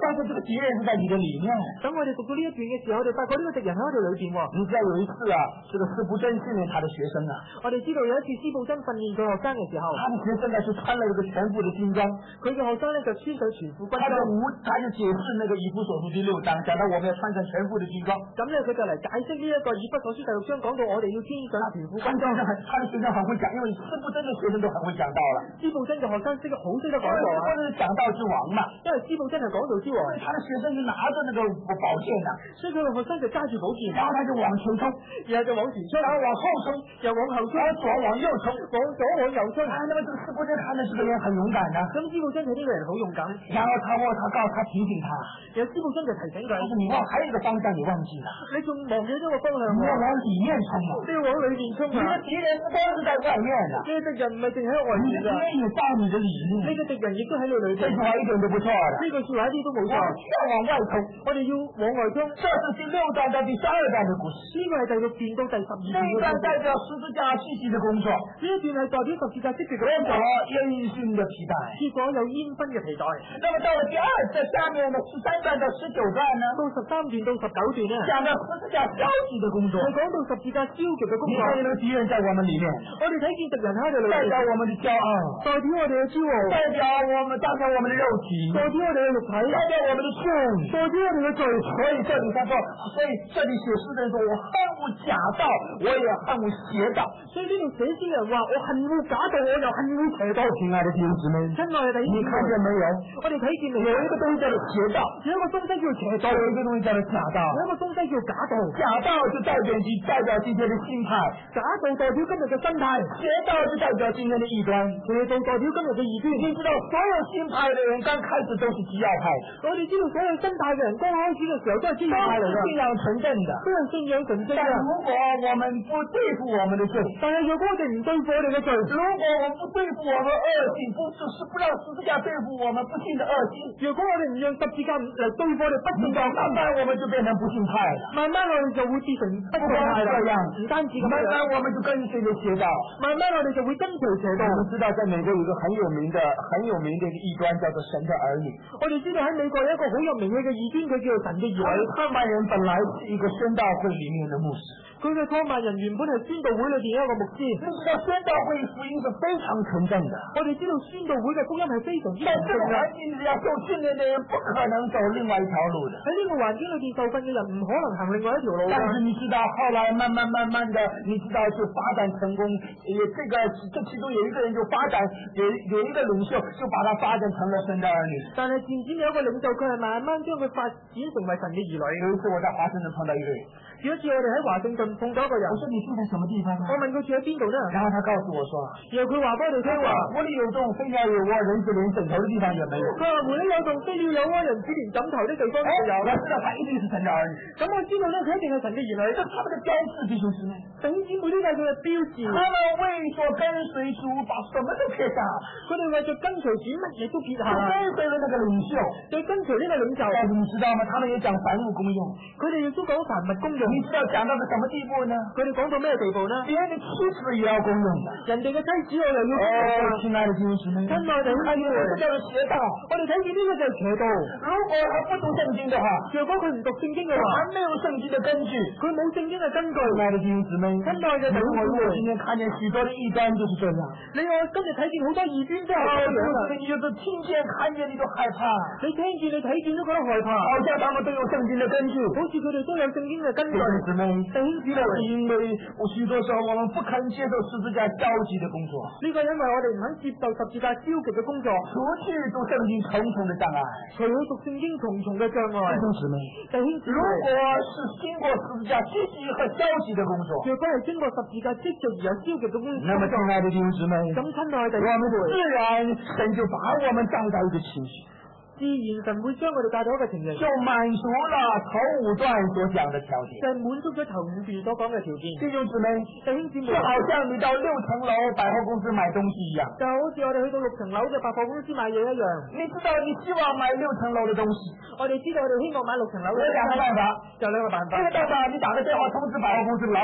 现这个敌人是在你的里面。 等我哋讀到呢一段嘅時候，我哋發覺呢個敵人喺我哋裏邊。 你知道有一次啊，這個司布真訓練他的學生啊， 我哋知道有一次司布真訓練佢學生嘅時候， 他的學生呢是穿了一個全副的軍裝， 佢嘅學生呢就穿上全副軍裝。 他就解釋那個以弗所書第6章，講到我們要穿上全副的軍裝。 咁呢，佢就嚟解釋呢一個以弗所書第6章，講到我哋要穿上全副軍裝。 他的學生很會講，因為司布真的學生都很會講道了。 司布真嘅學生好識得講道啊， 因為講道之王嘛， 因為司布真係講道之王， 他的學生就拿着那個寶劍啊， 所以佢嘅學生就揸住寶劍， 然後他就往前衝， 然後就往前衝， 然後往後衝， 又往後衝， 左往右衝， 往左往右衝。 那麼這個司布真看的這個人很勇敢的， 咁司布真睇呢個人好勇敢， 然後他告訴他提醒他， 然後司布真就提醒佢， 你還有一個方向你忘記了， 你仲忘記咗個方向， 你要往裡面衝啊， 你要往裡面衝啊， 你的敵人不光是在外面的， 你嘅敵人唔係淨喺外面㗎， 你也在你的裡面， 你嘅敵人亦都喺你裏邊。 這句話一點都不錯的， 呢句說話一啲都冇錯， 要往外衝， 我哋要往外衝。 這是第6章到第12章的故事， 呢個係第6段到第12段。 這一段代表十字架積極的工作， 呢一段係代表十字架積極嘅工作， 煙熏的皮帶， 結果有煙熏嘅皮帶。 那麼到了第2這下面的13段到19段呢， 到13段到19段呢， 講到十字架消極的工作， 係講到十字架消極嘅工作。 你看見敵人在我們裡面， 我哋睇見敵人喺我哋裏面， 代表我們的驕傲， 代表我哋嘅驕傲， 代表我們的肉體， 代表我哋嘅肉體， 代表我們的罪， 代表我哋嘅罪。 所以這裡他說，所以這裡寫詩的人說，我恨惡假道，我也恨惡邪道。 所以呢度寫詩人話，我恨惡假道，我又恨惡邪道。 親愛的弟兄姊妹， 親愛的弟兄姊妹， 你看見沒有？ 我哋睇見有一個東西叫做邪道， 有一個東西叫邪道， 有一個東西叫做假道， 有一個東西叫假道。 假道就代表今天的心態， 假道代表今日嘅心態， 邪道就代表今天的異端， 邪道代表今日嘅異端。 你知道所有新派的人剛開始都是基要派的， 我哋知道所有新派嘅人剛開始嘅時候都係基要派嚟嘅， 信仰純正的， 都係信仰純正嘅。 但如果我們不對付我們的罪， 但係如果我哋唔對付我哋嘅罪， 如果我們不對付我們惡性，不讓十字架對付我們不信的惡性， 如果我哋唔讓十字架嚟對付我哋不信嘅， 慢慢我們就變成不信派了， 慢慢我哋就會變成不信派啦。唔單止咁樣， 慢慢我們就跟隨着邪道， 慢慢我哋就會跟隨邪道。 我們知道在美國有一個很有名的一個異端叫做神的兒女， 我哋知道喺美國有一個好有名氣嘅異端，佢叫做神嘅兒女。 創辦人本來是一個宣道會裡面的牧師， 佢嘅創辦人原本係宣道會裏邊一個牧師。 你知道宣道會福音是非常純正的， 我哋知道宣道會嘅福音係非常之純正嘅。 環境只要受訓練的人不可能走另外一條路的， 喺呢個環境裏邊受訓嘅人唔可能行另外一條路。 但是你知道後來慢慢的，你知道就發展成功，這其中有一個人就發展有一個領袖就把他發展成了神的兒女。 但係漸漸有一個領袖，佢係慢慢將佢發展成為神嘅兒女。 有一次我在華盛頓碰到一個人， 有一次我哋喺華盛頓碰到一個人， 我說你住在什麼地方呢？ 我問佢住喺邊度呢？ 然後他告訴我說， 然後佢話俾我哋聽話， 屋裏有洞，飛鳥有窩，人子連枕頭的地方也沒有。 佢話門裏有洞，飛鳥有窩，人子連枕頭的地方都有。 我知道他一定是神的兒女。 咁我知道呢，佢一定係神嘅兒女， 這是他們的標誌，弟兄姊妹。 弟兄姊妹，呢個係佢嘅標誌。 他們為所跟隨主，把什麼都撇下。 佢哋為咗跟隨主，乜嘢都撇下。 跟隨了那個領袖， 就跟隨呢個領袖。 但是你知道嗎？他們也講凡物公用。 佢哋亦都講凡物公用。 你知道講到個什麼地步呢？ 佢哋講到咩地步呢？ 別人的妻子也要公用的， 人哋嘅妻子我又要公用。 親愛的弟兄姊妹， 親愛的弟兄姊妹， 這叫做邪道。 我哋睇見呢個就係邪道。 如果他不讀聖經的話， 如果佢唔讀聖經嘅話， 還沒有聖經的根據， 佢冇聖經嘅根據。 親愛的弟兄姊妹， 親愛嘅弟兄姊妹， 今天看見許多的異端就是這樣。 你我今日睇見好多異端都係咁樣啦。 你就是聽見看見你都害怕， 你聽見你睇見都覺得害怕， 好像他們都有聖經的根據， 好似佢哋都有聖經嘅根據。 弟兄姊妹， 弟兄姊妹， 是因為許多時候我們不肯接受十字架消極的工作， 呢個因為我哋唔肯接受十字架消極嘅工作， 除去讀聖經重重的障礙， 除去讀聖經重重嘅障礙。 弟兄姊妹，如果是經過十字架積極和消極的工作， 若果係經過十字架積極而有消極嘅工作， 那麼親愛的弟兄姊妹， 咁親愛的弟兄姊妹， 自然神就把我們帶到一個情形， 自然神會將我哋帶到一個情形， 就滿足了頭5段所講的條件， 就滿足咗頭5段所講嘅條件。 弟兄姊妹，就好像你到6層樓百貨公司買東西一樣， 就好似我哋去到6層樓嘅百貨公司買嘢一樣。 你知道你希望買6層樓的東西， 我哋知道我哋希望買6層樓嘅， 有兩個辦法， 就兩個辦法。 一個辦法，你打個電話通知百貨公司的老闆， 一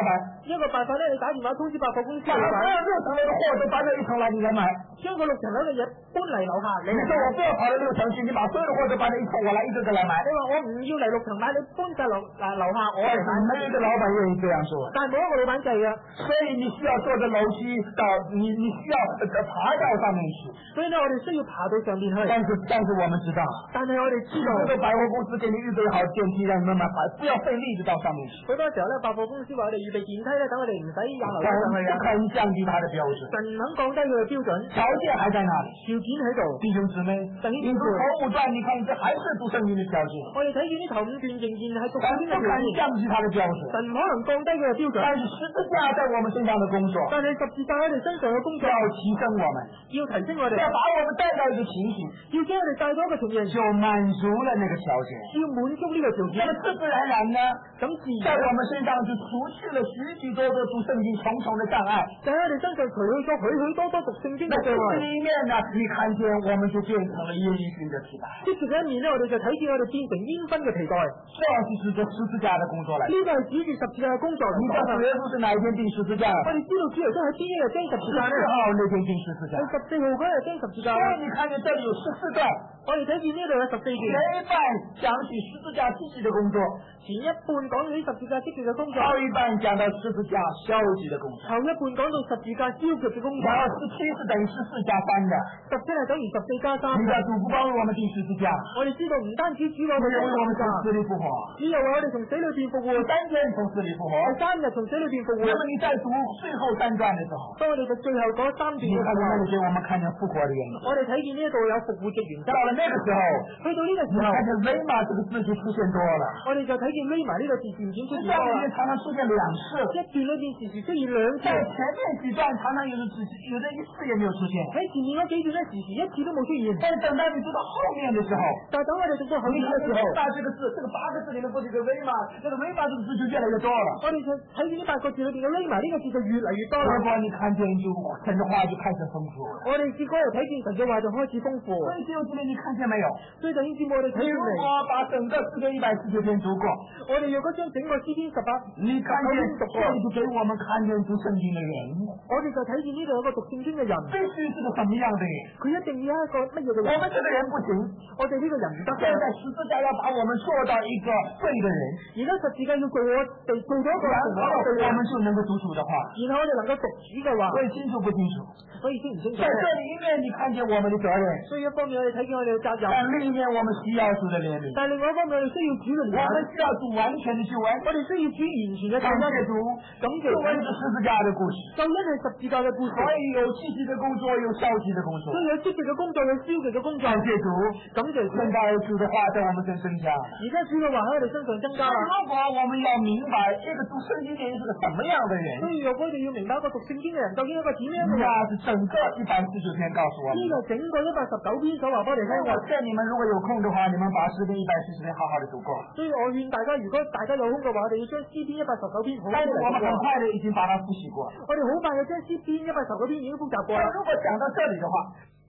一個辦法咧，你打電話通知百貨公司老闆， 把6層樓的貨都搬到1層來你來買。 將個6層樓嘅嘢搬嚟樓下， 你說我不要跑到6層去，你把所有的貨都搬到1層，我來一個個來買。 你話我唔要嚟6層買，你搬晒樓下我嚟買。 沒有一個老闆願意這樣做。 但係冇一個老闆制嘅， 所以你需要坐着樓梯到你需要爬到上面去。 所以呢，我哋需要爬到上面去。 但是我們知道， 但係我哋知道， 這個百貨公司給你預備好電梯，讓你慢慢爬，不要費力就到上面去。 好多時候咧，百貨公司話我哋預備電梯咧，等我哋唔使廿樓上去啊。 肯降低它的標準， 神肯降低佢嘅標準， 條件還在那裡， 條件喺度。 弟兄姊妹，你從頭5段，你看這還是讀聖經的條件。 我哋睇見啲頭5段仍然係讀聖經嘅條件， 降低它的標準， 神唔可能降低佢嘅標準。 但是十字架在我們身上的工作， 但係十字架喺我哋身上嘅工作， 要提升我們， 要提升我哋， 要把我們帶到一個情形， 要將我哋帶到一個情形， 就滿足了那個條件， 要滿足呢個條件。 那麼自自然然呢， 咁自在我們身上就除去了許許多多讀聖經重重的障礙， 就喺我哋身上除去咗許許多多讀聖經嘅障礙。 這一面呢，你看見我們就變成了煙燻的皮帶。 即係一面呢，我哋就睇見我哋變成煙燻嘅皮帶。 這是指着十字架的工作來。 呢個係指住十字架嘅工作嚟。 你知道主耶穌是哪一天釘十字架？ 我哋知道主耶穌喺邊一日釘十字架呢？14 號那天釘十字架。 14號嗰日釘十字架。 所以你看見這裡有14段， 我哋睇見呢度有14段。 前一半講起十字架積極的工作， 前一半講起十字架積極嘅工作， 後一半講到十字架消極的工作。 後一半講到十字架消極嘅工作。 然後17是等於14加3的 ，17係等於14加3。 你知道主不光為我們釘十字架， 我哋知道唔單止主為我哋釘十字架， 死裏復活， 主又為我哋從死裏邊復活， 第3天從死裏復活， 第3日從死裏邊復活。 那麼你在讀最後3段的時候， 當我哋嘅最後嗰3段嘅時候， 我們看見復活的原因。 我哋睇見呢一度有復活嘅原則。 到了那個時候， 去到呢個時候， 看見雷馬這個字就出現多了。 我哋就睇見雷馬呢個字漸漸出現多啦。 常常出現2次， 一段裏邊時時出現2次。 在前面幾段常常有的一次也沒有出現。 喺前面嗰幾段咧，時時一次都冇出現。 但是等到你讀到後面的時候， 但係等我哋讀到後面嘅時候， 把這個字，這個8個字裏面不是一個雷馬，這個雷馬這個字就越來越多了。 我哋就睇見呢8個字裏邊嘅雷馬呢個字就越嚟越多啦。 結果你看見就神的話就開始豐富。 我哋結果又睇見神嘅話就開始豐富。 所以弟兄姊妹，你看見沒有？ 所以弟兄姊妹，我哋睇見未？ 我把整個詩篇149篇讀過， 我哋若果將整個詩篇18， 你看見這裡就給我們看見讀聖經的人。 我哋就睇見呢度有個讀聖經嘅人， 必須是個什麼樣的人？ 佢一定要一個乜嘢嘅人？ 我們這個人不行， 我哋呢個人唔得。 現在十字架要把我們做到一個對的人， 而家十字架要做我哋做到一個然後我們就能夠讀主的話， 然後我哋能夠讀主嘅話。 所以清楚不清楚？ 所以清唔清楚？ 在這裡一面你看見我們的責任， 所以一方面我哋睇見我哋嘅責任， 但另一面我們需要主的憐憫， 但另外一方面我哋需要主嘅憐憫， 我們需要主完全的救恩， 我哋需要主完全嘅救恩。 感謝主，救恩是十字架的故事， 救恩係十字架嘅故事， 所以有積極的工作，有消極的工作， 所以有積極嘅工作，有消極嘅工作。 感謝主， 感謝主， 現在主的話在我們身增加， 而家主嘅話喺我哋身上增加啦。 如果我們要明白這個讀聖經的人是個什麼樣的人， 所以如果我哋要明白一個讀聖經嘅人究竟一個點樣嘅人， 那是整個149篇告訴我們。 呢個整個119篇所話俾我哋聽嘅。 勸你們如果有空的話，你們把詩篇140篇好好的讀過。 所以我勸大家，如果大家有空嘅話，我哋要將詩篇119篇好好地讀過。 但是我們很快的已經把它複習過。 我哋好快就將詩篇119篇已經複習過啦。 如果講到這裡的話，